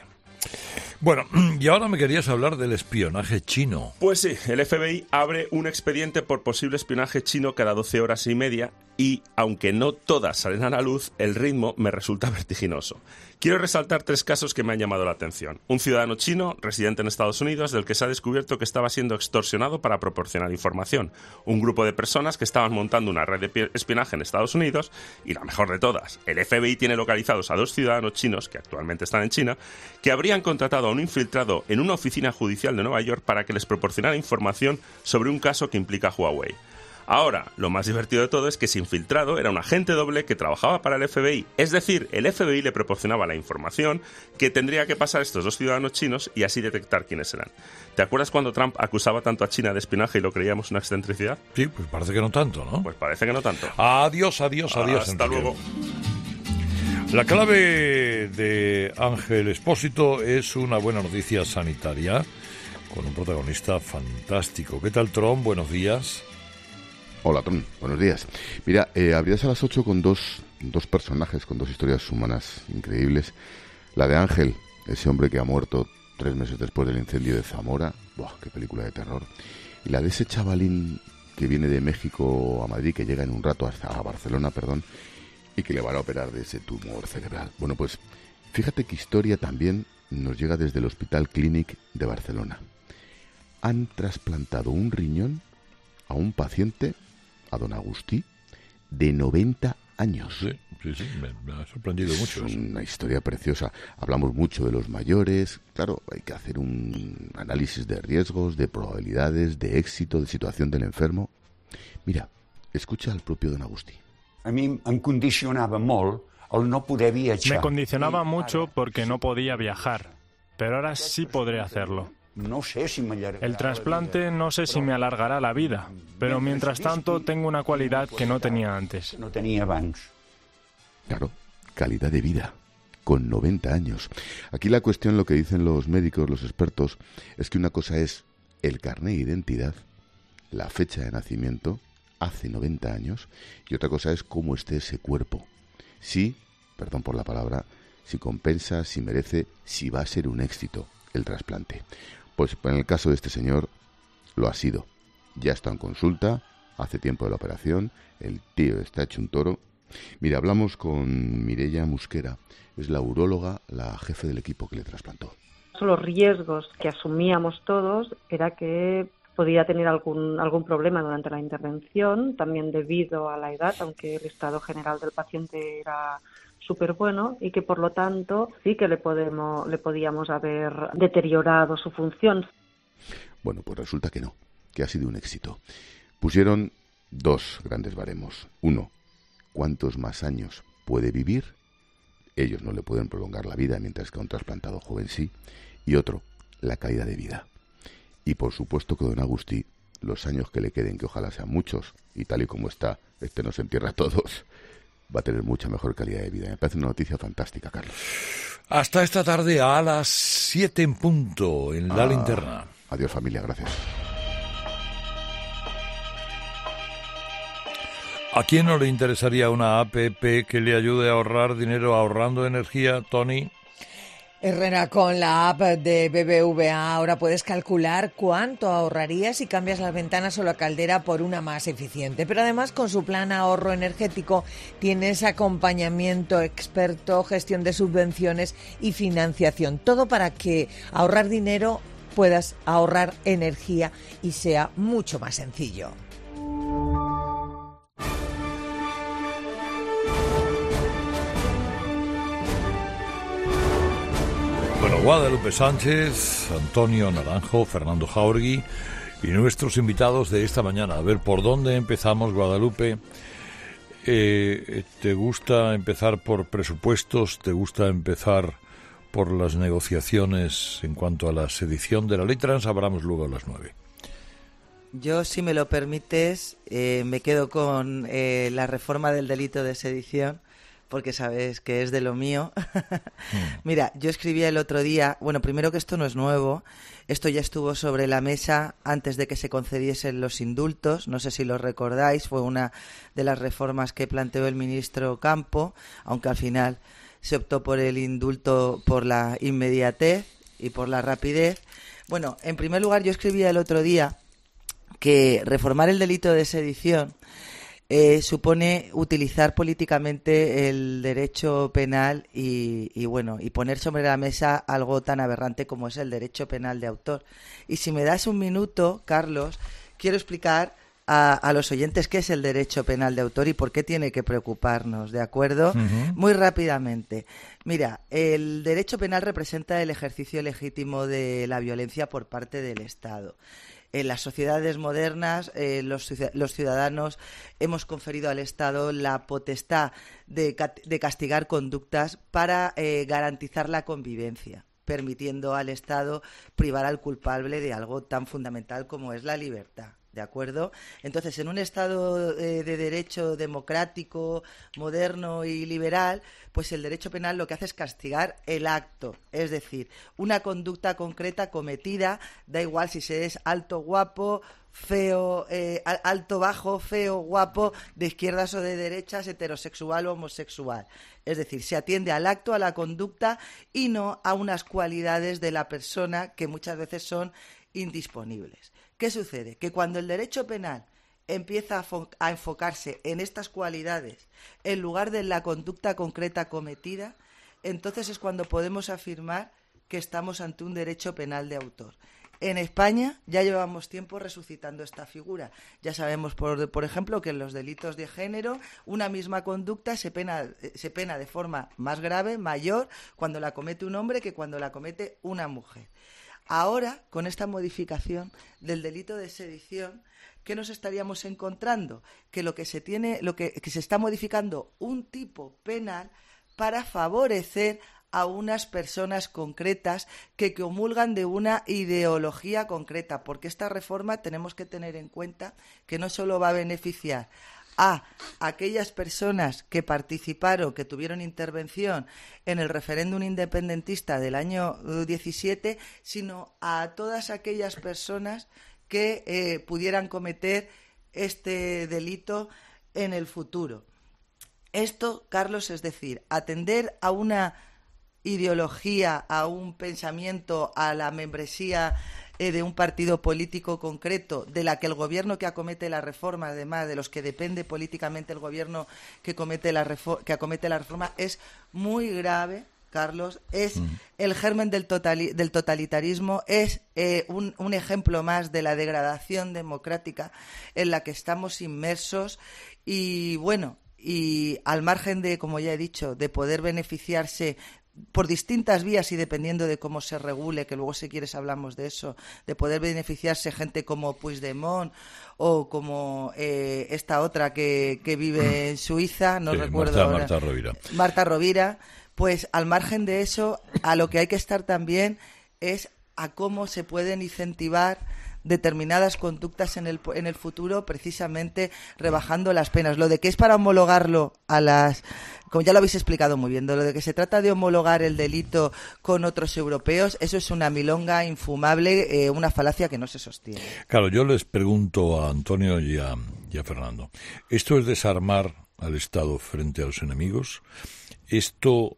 Bueno, y ahora me querías hablar del espionaje chino. Pues sí, el FBI abre un expediente por posible espionaje chino cada 12 horas y media y, aunque no todas salen a la luz, el ritmo me resulta vertiginoso. Quiero resaltar 3 casos que me han llamado la atención. Un ciudadano chino, residente en Estados Unidos, del que se ha descubierto que estaba siendo extorsionado para proporcionar información. Un grupo de personas que estaban montando una red de espionaje en Estados Unidos y, la mejor de todas, el FBI tiene localizados a 2 ciudadanos chinos, que actualmente están en China, que habrían contratado a un infiltrado en una oficina judicial de Nueva York para que les proporcionara información sobre un caso que implica a Huawei. Ahora, lo más divertido de todo es que ese infiltrado era un agente doble que trabajaba para el FBI. Es decir, el FBI le proporcionaba la información que tendría que pasar a estos 2 ciudadanos chinos y así detectar quiénes eran. ¿Te acuerdas cuando Trump acusaba tanto a China de espionaje y lo creíamos una excentricidad? Sí, pues parece que no tanto, ¿no? Pues parece que no tanto. Adiós. Hasta Enrique. luego. La clave de Ángel Expósito es una buena noticia sanitaria con un protagonista fantástico. ¿Qué tal, Tron? Buenos días. Hola, Tron. Buenos días. Mira, abrías a las 8 con dos personajes, con 2 historias humanas increíbles. La de Ángel, ese hombre que ha muerto 3 meses después del incendio de Zamora. ¡Buah, qué película de terror! Y la de ese chavalín que viene de México a Madrid, que llega en un rato a Barcelona, y que le van a operar de ese tumor cerebral. Bueno, pues fíjate qué historia también nos llega desde el Hospital Clínic de Barcelona. Han trasplantado un riñón a un paciente, a don Agustí, de 90 años. Sí, me ha sorprendido mucho. Es una historia preciosa. Hablamos mucho de los mayores. Claro, hay que hacer un análisis de riesgos, de probabilidades, de éxito, de situación del enfermo. Mira, escucha al propio don Agustí. A mí em condicionava molt el no poder viatjar. Me condicionaba mucho porque no podía viajar, pero ahora sí podré hacerlo. No sé si me allargarà El trasplante no sé si me alargará la vida, pero mientras tanto tengo una cualidad que no tenía antes. No tenía abans. Claro, calidad de vida, con 90 años. Aquí la cuestión, lo que dicen los médicos, los expertos, es que una cosa es el carné de identidad, la fecha de nacimiento, hace 90 años, y otra cosa es cómo esté ese cuerpo. Si, perdón por la palabra, si compensa, si merece, si va a ser un éxito el trasplante. Pues en el caso de este señor, lo ha sido. Ya está en consulta, hace tiempo de la operación, el tío está hecho un toro. Mira, hablamos con Mireia Musquera, es la uróloga, la jefe del equipo que le trasplantó. Los riesgos que asumíamos todos era que podía tener algún problema durante la intervención, también debido a la edad, aunque el estado general del paciente era súper bueno, y que por lo tanto sí que le podíamos haber deteriorado su función. Bueno, pues resulta que no, que ha sido un éxito. Pusieron dos grandes baremos. Uno, ¿cuántos más años puede vivir? Ellos no le pueden prolongar la vida, mientras que a un trasplantado joven sí. Y otro, la calidad de vida. Y por supuesto que don Agustí, los años que le queden, que ojalá sean muchos, y tal y como está, nos entierra a todos, va a tener mucha mejor calidad de vida. Me parece una noticia fantástica, Carlos. Hasta esta tarde a las 7 en punto en la linterna. Adiós, familia, gracias. ¿A quién no le interesaría una APP que le ayude a ahorrar dinero ahorrando energía, Tony? Herrera, con la app de BBVA ahora puedes calcular cuánto ahorrarías si cambias las ventanas o la caldera por una más eficiente. Pero además, con su plan ahorro energético tienes acompañamiento experto, gestión de subvenciones y financiación. Todo para que ahorrar dinero puedas ahorrar energía y sea mucho más sencillo. Bueno, Guadalupe Sánchez, Antonio Naranjo, Fernando Jáuregui y nuestros invitados de esta mañana. A ver, ¿por dónde empezamos, Guadalupe? ¿Te gusta empezar por presupuestos? ¿Te gusta empezar por las negociaciones en cuanto a la sedición de la ley trans? Hablamos luego a las 9. Yo, si me lo permites, me quedo con la reforma del delito de sedición, porque sabes que es de lo mío. Mira, yo escribía el otro día, bueno, primero que esto no es nuevo, esto ya estuvo sobre la mesa antes de que se concediesen los indultos, no sé si lo recordáis, fue una de las reformas que planteó el ministro Campo, aunque al final se optó por el indulto por la inmediatez y por la rapidez. Bueno, en primer lugar, yo escribía el otro día que reformar el delito de sedición supone utilizar políticamente el derecho penal y poner sobre la mesa algo tan aberrante como es el derecho penal de autor. Y si me das un minuto, Carlos, quiero explicar a los oyentes qué es el derecho penal de autor y por qué tiene que preocuparnos, ¿de acuerdo? Uh-huh. Muy rápidamente. Mira, el derecho penal representa el ejercicio legítimo de la violencia por parte del Estado. En las sociedades modernas, los ciudadanos hemos conferido al Estado la potestad de castigar conductas para garantizar la convivencia, permitiendo al Estado privar al culpable de algo tan fundamental como es la libertad. ¿De acuerdo? Entonces, en un Estado de derecho democrático, moderno y liberal, pues el derecho penal lo que hace es castigar el acto, es decir, una conducta concreta cometida, da igual si se es alto, guapo, feo, alto, bajo, feo, guapo, de izquierdas o de derechas, heterosexual o homosexual. Es decir, se atiende al acto, a la conducta y no a unas cualidades de la persona que muchas veces son indisponibles. ¿Qué sucede? Que cuando el derecho penal empieza a enfocarse en estas cualidades en lugar de la conducta concreta cometida, entonces es cuando podemos afirmar que estamos ante un derecho penal de autor. En España ya llevamos tiempo resucitando esta figura. Ya sabemos, por ejemplo, que en los delitos de género una misma conducta se pena de forma más grave, mayor, cuando la comete un hombre que cuando la comete una mujer. Ahora, con esta modificación del delito de sedición, ¿qué nos estaríamos encontrando? Que que se está modificando un tipo penal para favorecer a unas personas concretas que comulgan de una ideología concreta, porque esta reforma tenemos que tener en cuenta que no solo va a beneficiar a aquellas personas que participaron, que tuvieron intervención en el referéndum independentista del año 17, sino a todas aquellas personas que pudieran cometer este delito en el futuro. Esto, Carlos, es decir, atender a una ideología, a un pensamiento, a la membresía de un partido político concreto, de la que el gobierno que acomete la reforma, además de los que depende políticamente el gobierno que acomete la reforma, es muy grave, Carlos, es el germen del totalitarismo, es un ejemplo más de la degradación democrática en la que estamos inmersos y, bueno, y al margen de, como ya he dicho, de poder beneficiarse por distintas vías y dependiendo de cómo se regule, que luego si quieres hablamos de eso, de poder beneficiarse gente como Puigdemont o como esta otra que vive en Suiza, no recuerdo ahora. Marta Rovira. Pues al margen de eso, a lo que hay que estar también es a cómo se pueden incentivar determinadas conductas en el futuro, precisamente rebajando las penas. Lo de que es para homologarlo a las... Como ya lo habéis explicado muy bien, lo de que se trata de homologar el delito con otros europeos, eso es una milonga infumable, una falacia que no se sostiene. Claro, yo les pregunto a Antonio y a Fernando, ¿esto es desarmar al Estado frente a los enemigos? ¿Esto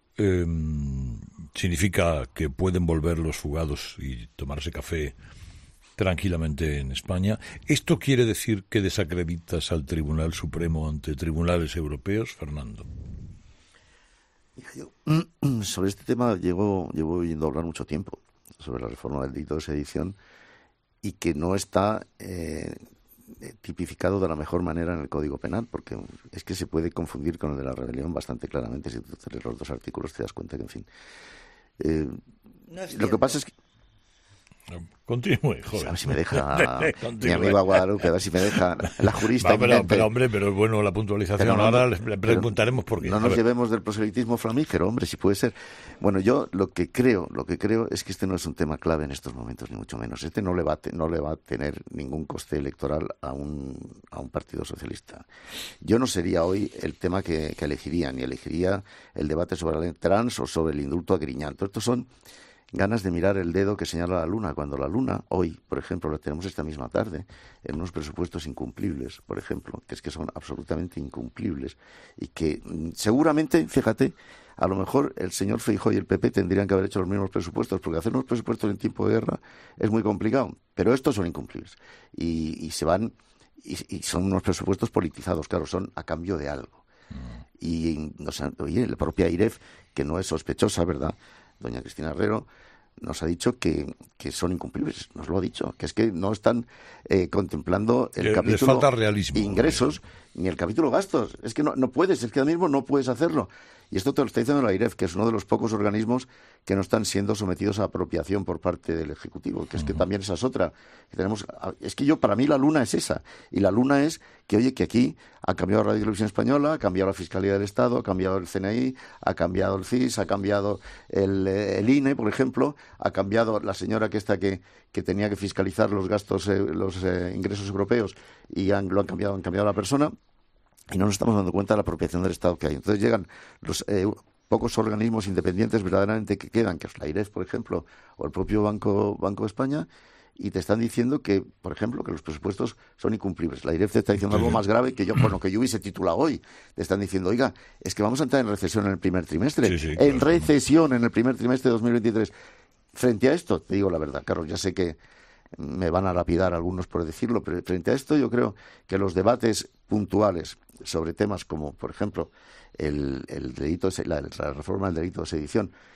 significa que pueden volver los fugados y tomarse café tranquilamente en España? ¿Esto quiere decir que desacreditas al Tribunal Supremo ante tribunales europeos, Fernando? Yo, sobre este tema llevo oyendo hablar mucho tiempo, sobre la reforma del delito de sedición, y que no está tipificado de la mejor manera en el Código Penal, porque es que se puede confundir con el de la rebelión bastante claramente. Si tú lees los dos artículos te das cuenta que, en fin... lo que pasa es que... Continúe, joder. A ver si me deja mi amigo Guadalupe, a ver si me deja la jurista. No, pero es bueno la puntualización. Ahora le preguntaremos por qué. No nos llevemos del proselitismo flamígero, hombre, si puede ser. Bueno, yo lo que creo es que este no es un tema clave en estos momentos, ni mucho menos. Este no le va a tener ningún coste electoral a un partido socialista. Yo no sería hoy el tema que elegiría, ni elegiría el debate sobre la ley trans o sobre el indulto a Griñán. Estos son ganas de mirar el dedo que señala la luna, cuando la luna hoy, por ejemplo, la tenemos esta misma tarde en unos presupuestos incumplibles, por ejemplo, que son absolutamente incumplibles y que seguramente, fíjate, a lo mejor el señor Feijóo y el PP tendrían que haber hecho los mismos presupuestos, porque hacer unos presupuestos en tiempo de guerra es muy complicado, pero estos son incumplibles y se van y son unos presupuestos politizados, claro, son a cambio de algo. Y oye, la propia IREF, que no es sospechosa, ¿verdad?, doña Cristina Herrero, nos ha dicho que son incumplibles, nos lo ha dicho, que es que no están contemplando el capítulo les falta realismo, ingresos ni el capítulo gastos. Es que no puedes, es que ahora mismo no puedes hacerlo. Y esto te lo está diciendo la IREF, que es uno de los pocos organismos que no están siendo sometidos a apropiación por parte del Ejecutivo, que es que también esa es otra. Es que para mí la luna es esa, y la luna es que, oye, que aquí ha cambiado Radio Televisión Española, ha cambiado la Fiscalía del Estado, ha cambiado el CNI, ha cambiado el CIS, ha cambiado el INE, por ejemplo, ha cambiado la señora que tenía que fiscalizar los gastos, los ingresos europeos, y han cambiado la persona. Y no nos estamos dando cuenta de la apropiación del Estado que hay. Entonces llegan los pocos organismos independientes verdaderamente que quedan, que es la IREF, por ejemplo, o el propio Banco de España, y te están diciendo que, por ejemplo, que los presupuestos son incumplibles. La IREF te está diciendo algo más grave que yo hubiese titulado hoy. Te están diciendo, oiga, es que vamos a entrar en recesión en el primer trimestre. Recesión en el primer trimestre de 2023. Frente a esto, te digo la verdad, Carlos, ya sé que me van a lapidar algunos por decirlo, pero frente a esto yo creo que los debates puntuales sobre temas como, por ejemplo, la reforma del delito de sedición,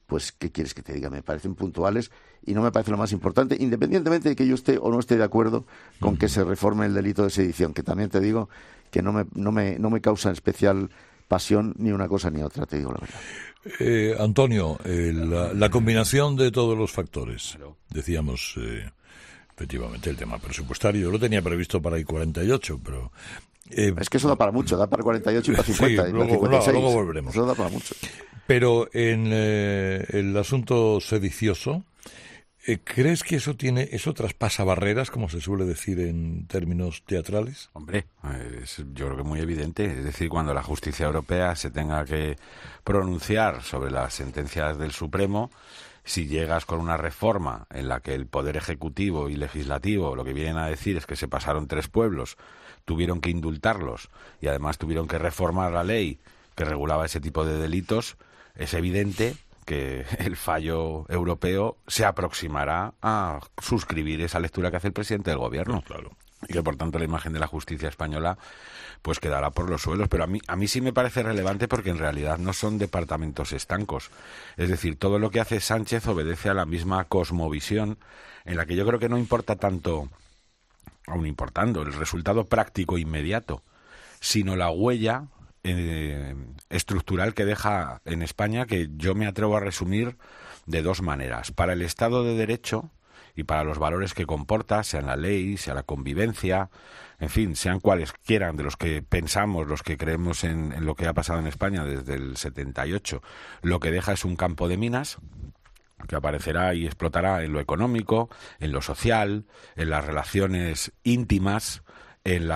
pues ¿qué quieres que te diga? Me parecen puntuales y no me parece lo más importante, independientemente de que yo esté o no esté de acuerdo con que se reforme el delito de sedición, que también te digo que no me causa especial pasión ni una cosa ni otra, te digo la verdad. Antonio, la combinación de todos los factores, decíamos, efectivamente, el tema presupuestario, yo lo tenía previsto para el 48, pero... es que eso da para mucho, da para 48 y para 50, sí, y para 56. Luego volveremos. Eso da para mucho. Pero en el asunto sedicioso, ¿crees que eso traspasa barreras, como se suele decir en términos teatrales? Hombre, yo creo que es muy evidente. Es decir, cuando la justicia europea se tenga que pronunciar sobre las sentencias del Supremo, si llegas con una reforma en la que el Poder Ejecutivo y Legislativo lo que vienen a decir es que se pasaron 3 pueblos, tuvieron que indultarlos y además tuvieron que reformar la ley que regulaba ese tipo de delitos, es evidente que el fallo europeo se aproximará a suscribir esa lectura que hace el presidente del gobierno. Pues claro. Y que por tanto la imagen de la justicia española pues quedará por los suelos. Pero a mí sí me parece relevante porque en realidad no son departamentos estancos. Es decir, todo lo que hace Sánchez obedece a la misma cosmovisión en la que yo creo que no importa tanto, aun importando, el resultado práctico inmediato, sino la huella estructural que deja en España, que yo me atrevo a resumir de 2 maneras. Para el Estado de Derecho y para los valores que comporta, sea la ley, sea la convivencia, en fin, sean cuales quieran de los que pensamos, los que creemos en lo que ha pasado en España desde el 78, lo que deja es un campo de minas que aparecerá y explotará en lo económico, en lo social, en las relaciones íntimas, en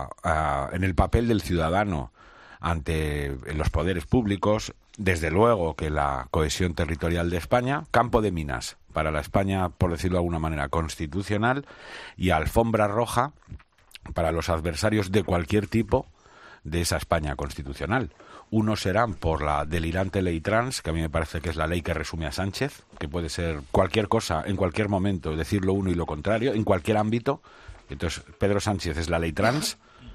el papel del ciudadano ante los poderes públicos, desde luego que la cohesión territorial de España, campo de minas para la España, por decirlo de alguna manera, constitucional, y alfombra roja para los adversarios de cualquier tipo de esa España constitucional. Unos serán por la delirante ley trans, que a mí me parece que es la ley que resume a Sánchez, que puede ser cualquier cosa, en cualquier momento, decir lo uno y lo contrario, en cualquier ámbito. Entonces, Pedro Sánchez es la ley trans,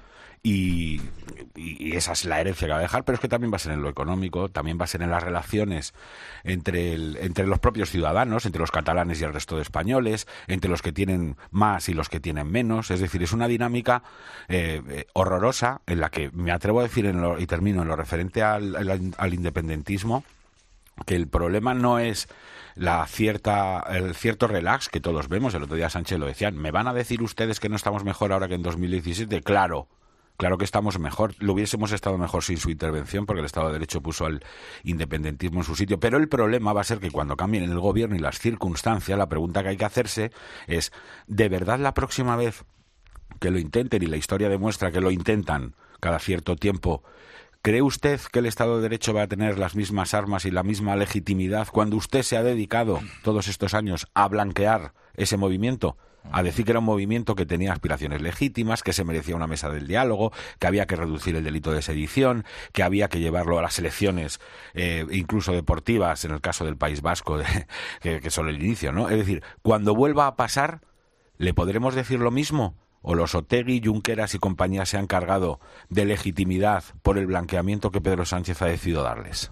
y esa es la herencia que va a dejar, pero es que también va a ser en lo económico, también va a ser en las relaciones entre los propios ciudadanos, entre los catalanes y el resto de españoles, entre los que tienen más y los que tienen menos. Es decir, es una dinámica horrorosa en la que me atrevo a decir, y termino en lo referente al independentismo, que el problema no es el cierto relax que todos vemos. El otro día Sánchez lo decían, ¿me van a decir ustedes que no estamos mejor ahora que en 2017? Claro que estamos mejor. Lo hubiésemos estado mejor sin su intervención, porque el Estado de Derecho puso al independentismo en su sitio. Pero el problema va a ser que cuando cambien el gobierno y las circunstancias, la pregunta que hay que hacerse es, ¿de verdad la próxima vez que lo intenten, y la historia demuestra que lo intentan cada cierto tiempo, cree usted que el Estado de Derecho va a tener las mismas armas y la misma legitimidad cuando usted se ha dedicado todos estos años a blanquear ese movimiento? A decir que era un movimiento que tenía aspiraciones legítimas, que se merecía una mesa del diálogo, que había que reducir el delito de sedición, que había que llevarlo a las elecciones incluso deportivas, en el caso del País Vasco, que son el inicio, ¿no? Es decir, cuando vuelva a pasar, ¿le podremos decir lo mismo? ¿O los Otegi, Junqueras y compañía se han cargado de legitimidad por el blanqueamiento que Pedro Sánchez ha decidido darles?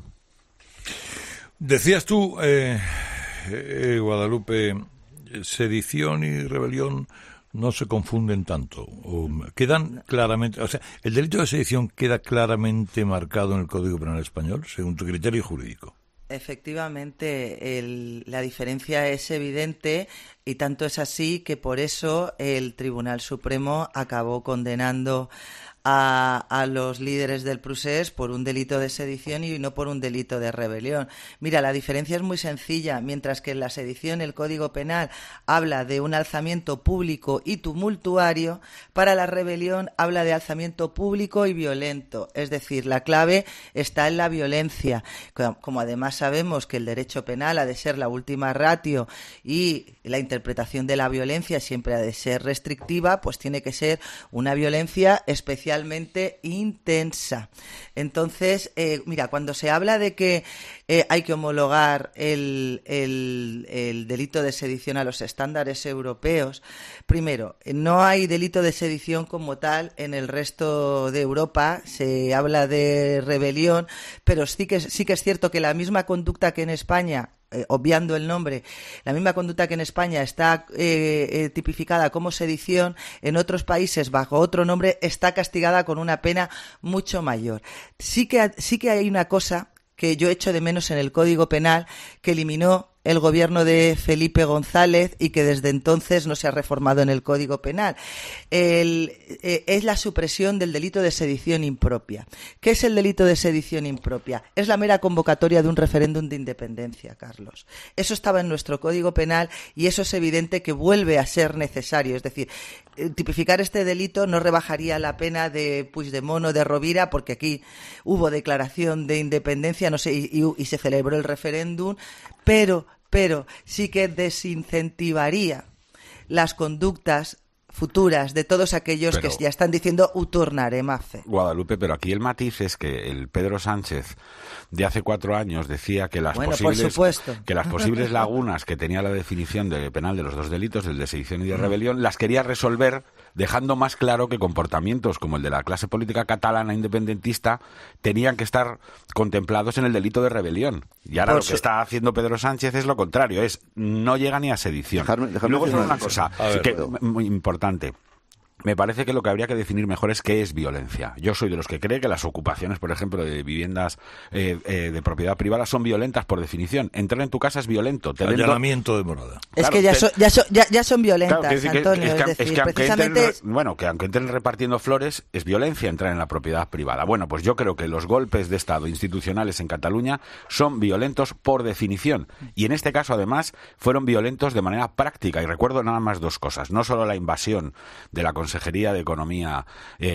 Decías tú, Guadalupe, sedición y rebelión no se confunden tanto, o quedan claramente, o sea, el delito de sedición queda claramente marcado en el Código Penal español, según tu criterio jurídico. Efectivamente, la diferencia es evidente, y tanto es así que por eso el Tribunal Supremo acabó condenando a los líderes del Procés por un delito de sedición y no por un delito de rebelión. Mira, la diferencia es muy sencilla. Mientras que en la sedición el Código Penal habla de un alzamiento público y tumultuario, para la rebelión habla de alzamiento público y violento. Es decir, la clave está en la violencia. Como además sabemos que el derecho penal ha de ser la última ratio y la interpretación de la violencia siempre ha de ser restrictiva, pues tiene que ser una violencia especial especialmente intensa. Entonces, mira, cuando se habla de que hay que homologar el delito de sedición a los estándares europeos, primero, no hay delito de sedición como tal en el resto de Europa, se habla de rebelión, pero sí que es cierto que la misma conducta que en España, obviando el nombre, la misma conducta que en España está tipificada como sedición, en otros países bajo otro nombre está castigada con una pena mucho mayor. Sí que hay una cosa que yo echo de menos en el Código Penal, que eliminó el gobierno de Felipe González y que desde entonces no se ha reformado en el Código Penal. Es la supresión del delito de sedición impropia. ¿Qué es el delito de sedición impropia? Es la mera convocatoria de un referéndum de independencia, Carlos. Eso estaba en nuestro Código Penal y eso es evidente que vuelve a ser necesario. Es decir, tipificar este delito no rebajaría la pena de Puigdemont o de Rovira, porque aquí hubo declaración de independencia, no sé, y se celebró el referéndum, pero sí que desincentivaría las conductas futuras de todos aquellos que ya están diciendo "uturnarem a fe". Guadalupe, pero aquí el matiz es que el Pedro Sánchez de hace 4 años decía que las posibles lagunas que tenía la definición de penal de los dos delitos, el de sedición y de rebelión, las quería resolver dejando más claro que comportamientos como el de la clase política catalana independentista tenían que estar contemplados en el delito de rebelión. Y ahora lo que está haciendo Pedro Sánchez es lo contrario, no llega ni a sedición. Luego solo una cosa muy importante. Me parece que lo que habría que definir mejor es qué es violencia. Yo soy de los que cree que las ocupaciones, por ejemplo, de viviendas de propiedad privada son violentas por definición. Entrar en tu casa es violento. Allanamiento de morada. Es que ya son violentas, claro, Antonio. Que aunque entren repartiendo flores, es violencia entrar en la propiedad privada. Bueno, pues yo creo que los golpes de Estado institucionales en Cataluña son violentos por definición. Y en este caso, además, fueron violentos de manera práctica. Y recuerdo nada más 2 cosas. No solo la invasión de la Consejería de Economía,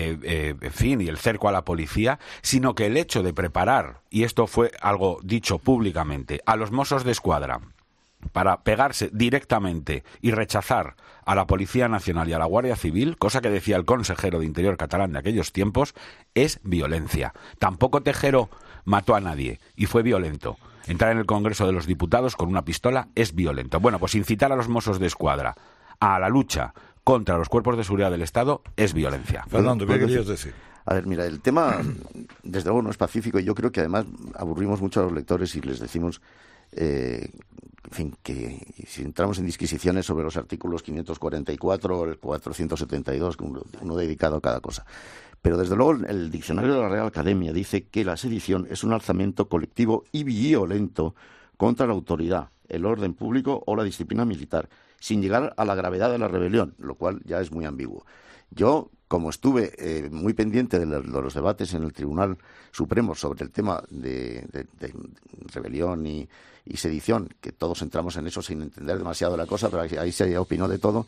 y el cerco a la policía, sino que el hecho de preparar, y esto fue algo dicho públicamente, a los Mossos de Escuadra para pegarse directamente y rechazar a la Policía Nacional y a la Guardia Civil, cosa que decía el consejero de Interior catalán de aquellos tiempos, es violencia. Tampoco Tejero mató a nadie y fue violento. Entrar en el Congreso de los Diputados con una pistola es violento. Bueno, pues incitar a los Mossos de Escuadra a la lucha contra los cuerpos de seguridad del Estado es violencia. Fernando, ¿qué querías decir? A ver, mira, el tema desde luego no es pacífico y yo creo que además aburrimos mucho a los lectores y les decimos en fin, que si entramos en disquisiciones sobre los artículos 544 o el 472, uno dedicado a cada cosa. Pero desde luego el diccionario de la Real Academia dice que la sedición es un alzamiento colectivo y violento contra la autoridad, el orden público o la disciplina militar, sin llegar a la gravedad de la rebelión, lo cual ya es muy ambiguo. Yo, como estuve muy pendiente de los debates en el Tribunal Supremo sobre el tema de rebelión y sedición, que todos entramos en eso sin entender demasiado la cosa, pero ahí se opinó de todo.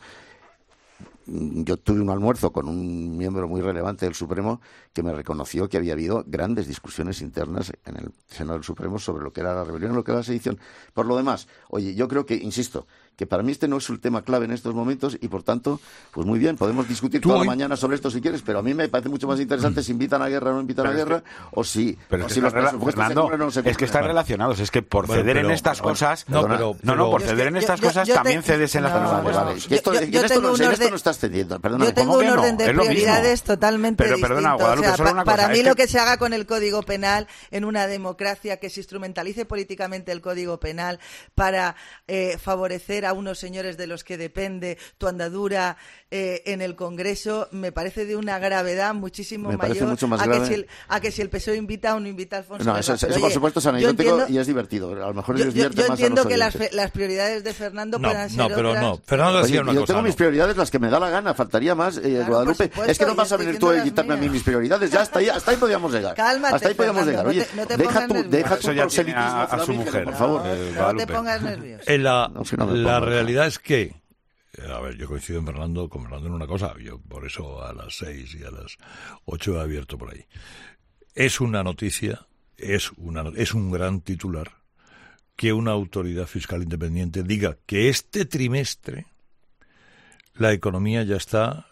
Yo tuve un almuerzo con un miembro muy relevante del Supremo que me reconoció que había habido grandes discusiones internas en el Senado del Supremo sobre lo que era la rebelión y lo que era la sedición. Por lo demás, oye, yo creo que, insisto, que para mí este no es el tema clave en estos momentos y, por tanto, pues muy bien, podemos discutir toda la mañana sobre esto si quieres, pero a mí me parece mucho más interesante si invitan a guerra o no invitan a guerra, o si los presupuestos se cumplen o no se cumplen. Es que están relacionados, es que por ceder en estas cosas... por ceder en estas cosas también cedes en las presupuestos. Esto no estás cediendo, perdona. Yo tengo un orden de prioridades totalmente distinto. Perdona, Guadalupe, o sea, para mí lo que se haga con el Código Penal en una democracia, que se instrumentalice políticamente el Código Penal para favorecer a unos señores de los que depende tu andadura en el Congreso, me parece de una gravedad muchísimo mayor a que si el PSOE invita o no invita a Alfonso Guerra. Eso por supuesto es anecdótico y es divertido. A lo mejor yo entiendo que las prioridades de Fernando puedan ser otras. Fernando decía una cosa. Yo tengo mis prioridades, las que me da la gana, faltaría más, Guadalupe. Es que no vas a venir tú a quitarme a mí mis prioridades, ya hasta ahí podíamos llegar. Cálmate, hasta ahí podíamos llegar. Oye, deja tu proselitismo a su mujer, por favor. No te pongas nervioso. La realidad es que, a ver, yo coincido con Fernando en una cosa, yo por eso a las 6 y a las 8 he abierto por ahí. Es una noticia, es un gran titular que una autoridad fiscal independiente diga que este trimestre la economía ya está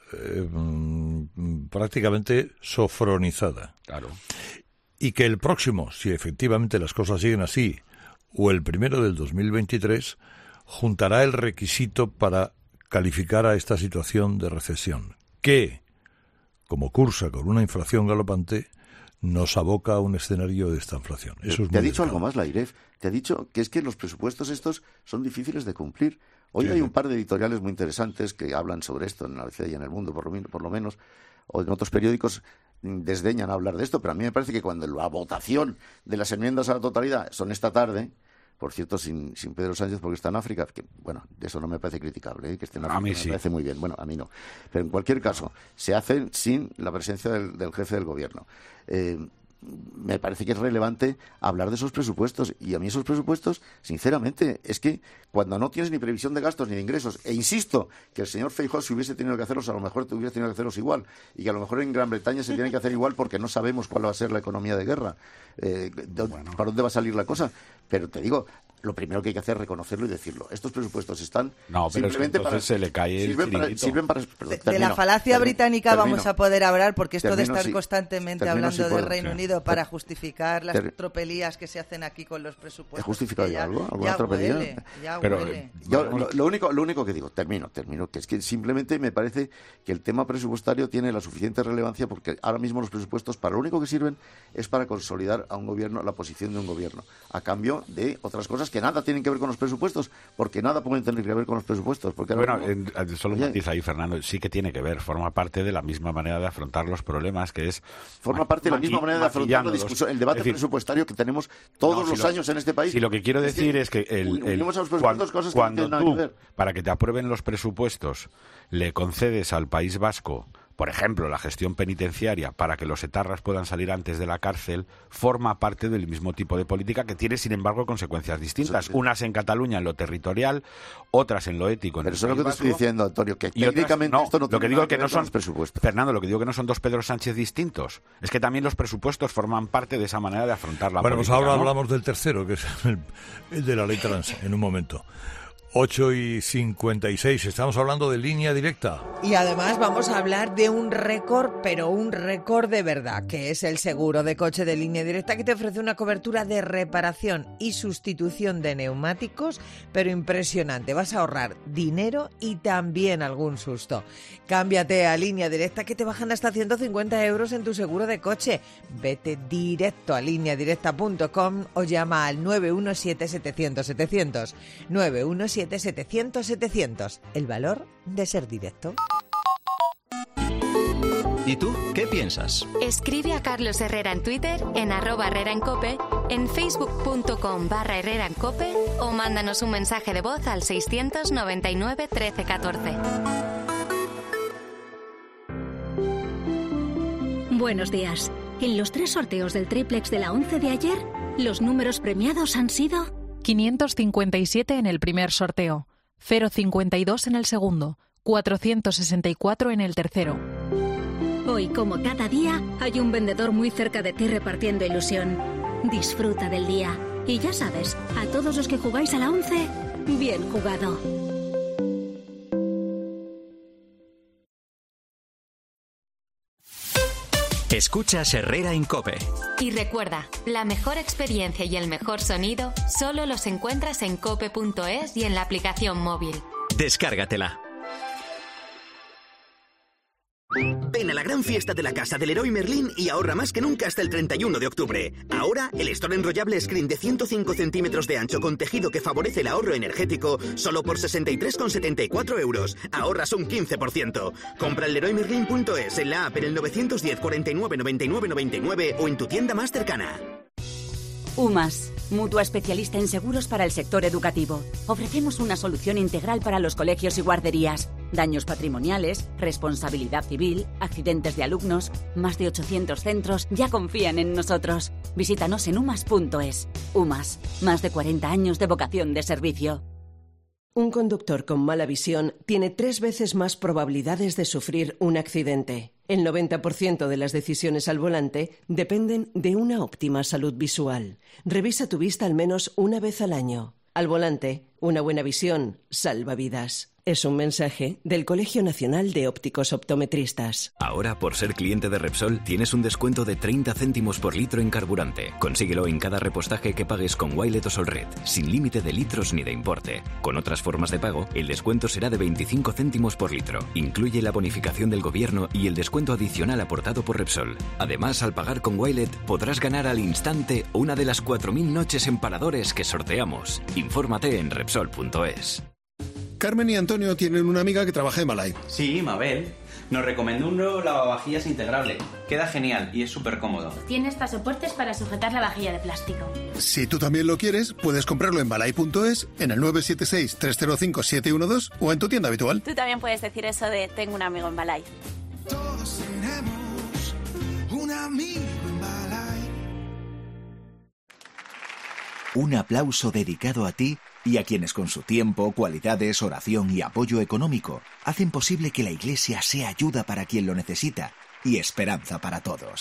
prácticamente sofronizada. Claro. Y que el próximo, si efectivamente las cosas siguen así, o el primero del 2023, juntará el requisito para calificar a esta situación de recesión, que, como cursa con una inflación galopante, nos aboca a un escenario de esta inflación. Eso es te ha muy dicho delicado. algo más la IREF. Te ha dicho que es que los presupuestos estos son difíciles de cumplir. Hoy hay un par de editoriales muy interesantes que hablan sobre esto en la ABC y en El Mundo, por lo menos, o en otros periódicos desdeñan hablar de esto, pero a mí me parece que cuando la votación de las enmiendas a la totalidad son esta tarde, por cierto, sin Pedro Sánchez porque está en África, que bueno, de eso no me parece criticable, que esté en África, a mí me sí. parece muy bien, bueno, a mí no. Pero en cualquier caso, se hacen sin la presencia del jefe del gobierno. Me parece que es relevante hablar de esos presupuestos, y a mí esos presupuestos, sinceramente, es que cuando no tienes ni previsión de gastos ni de ingresos, e insisto que el señor Feijóo, si hubiese tenido que hacerlos, a lo mejor te hubiera tenido que hacerlos igual, y que a lo mejor en Gran Bretaña se tiene que hacer igual porque no sabemos cuál va a ser la economía de guerra, para dónde va a salir la cosa, pero te digo, lo primero que hay que hacer es reconocerlo y decirlo. Estos presupuestos están No, pero es que simplemente entonces se le cae el sirven para de la falacia británica vamos a poder hablar, porque esto de estar sí. constantemente Termino, hablando si del puedo. Reino Unido para justificar las tropelías que se hacen aquí con los presupuestos. ¿He justificado que yo ya- algo? ¿Alguna ya tropelía? huele, ya Pero, huele. Yo, lo único que digo, termino, que es que simplemente me parece que el tema presupuestario tiene la suficiente relevancia, porque ahora mismo los presupuestos para lo único que sirven es para consolidar a un gobierno, la posición de un gobierno, a cambio de otras cosas que nada tienen que ver con los presupuestos, porque nada pueden tener que ver con los presupuestos. Porque Bueno, solo un Oye, matiz ahí, Fernando, sí que tiene que ver, forma parte de la misma manera de afrontar los problemas, que es... forma parte de la misma manera de afrontar la discusión, el debate Es decir, presupuestario que tenemos todos los años en este país. Si lo que quiero decir es que unimos a los presupuestos cosas que no cuando tienen nada que tú, ver. para que te aprueben los presupuestos, le concedes al País Vasco, por ejemplo, la gestión penitenciaria para que los etarras puedan salir antes de la cárcel, forma parte del mismo tipo de política que tiene, sin embargo, consecuencias distintas. Sí. Unas en Cataluña en lo territorial, otras en lo ético en Pero el eso es lo que te País estoy Vasco, diciendo, Antonio, que y otras- técnicamente esto no lo que tiene digo nada que ver no con son los presupuestos. Fernando, lo que digo que no son dos Pedro Sánchez distintos. Es que también los presupuestos forman parte de esa manera de afrontar la Bueno, pues política. ahora ¿no? hablamos del tercero, que es el de la ley trans, en un momento. 8:56, estamos hablando de línea directa. Y además vamos a hablar de un récord, pero un récord de verdad, que es el seguro de coche de línea directa, que te ofrece una cobertura de reparación y sustitución de neumáticos, pero impresionante. Vas a ahorrar dinero y también algún susto. Cámbiate a línea directa, que te bajan hasta 150 euros en tu seguro de coche. Vete directo a lineadirecta.com o llama al 917-700-700. 917-700-700. El valor de ser directo. ¿Y tú qué piensas? Escribe a Carlos Herrera en Twitter, en @herreraencope, en facebook.com/herreraencope o mándanos un mensaje de voz al 699 13 14. Buenos días. En los 3 sorteos del triplex de la 11 de ayer, los números premiados han sido 557 en el primer sorteo, 052 en el segundo, 464 en el tercero. Hoy, como cada día, hay un vendedor muy cerca de ti repartiendo ilusión. Disfruta del día. Y ya sabes, a todos los que jugáis a la 11, bien jugado. Escuchas Herrera en COPE. Y recuerda, la mejor experiencia y el mejor sonido solo los encuentras en cope.es y en la aplicación móvil. Descárgatela. Ven a la gran fiesta de la casa del Leroy Merlin y ahorra más que nunca hasta el 31 de octubre. Ahora, el store enrollable Screen de 105 centímetros de ancho con tejido que favorece el ahorro energético solo por 63,74 euros. Ahorras un 15%. Compra en leroymerlin.es, en la app, en el 910 49 99 99 o en tu tienda más cercana. UMAS, mutua especialista en seguros para el sector educativo. Ofrecemos una solución integral para los colegios y guarderías. Daños patrimoniales, responsabilidad civil, accidentes de alumnos. Más de 800 centros ya confían en nosotros. Visítanos en umas.es. UMAS, más de 40 años de vocación de servicio. Un conductor con mala visión tiene 3 veces más probabilidades de sufrir un accidente. El 90% de las decisiones al volante dependen de una óptima salud visual. Revisa tu vista al menos una vez al año. Al volante, una buena visión salva vidas. Es un mensaje del Colegio Nacional de Ópticos Optometristas. Ahora, por ser cliente de Repsol, tienes un descuento de 30 céntimos por litro en carburante. Consíguelo en cada repostaje que pagues con Wilet o Solred, sin límite de litros ni de importe. Con otras formas de pago, el descuento será de 25 céntimos por litro. Incluye la bonificación del gobierno y el descuento adicional aportado por Repsol. Además, al pagar con Wilet, podrás ganar al instante una de las 4.000 noches en paradores que sorteamos. Infórmate en Repsol.es. Carmen y Antonio tienen una amiga que trabaja en Malay. Sí, Mabel. Nos recomendó un nuevo lavavajillas integrable. Queda genial y es súper cómodo. Tiene hasta soportes para sujetar la vajilla de plástico. Si tú también lo quieres, puedes comprarlo en Malay.es, en el 976-305-712 o en tu tienda habitual. Tú también puedes decir eso de tengo un amigo en Malay. Todos tenemos un amigo en Malay. Un aplauso dedicado a ti y a quienes con su tiempo, cualidades, oración y apoyo económico hacen posible que la Iglesia sea ayuda para quien lo necesita y esperanza para todos.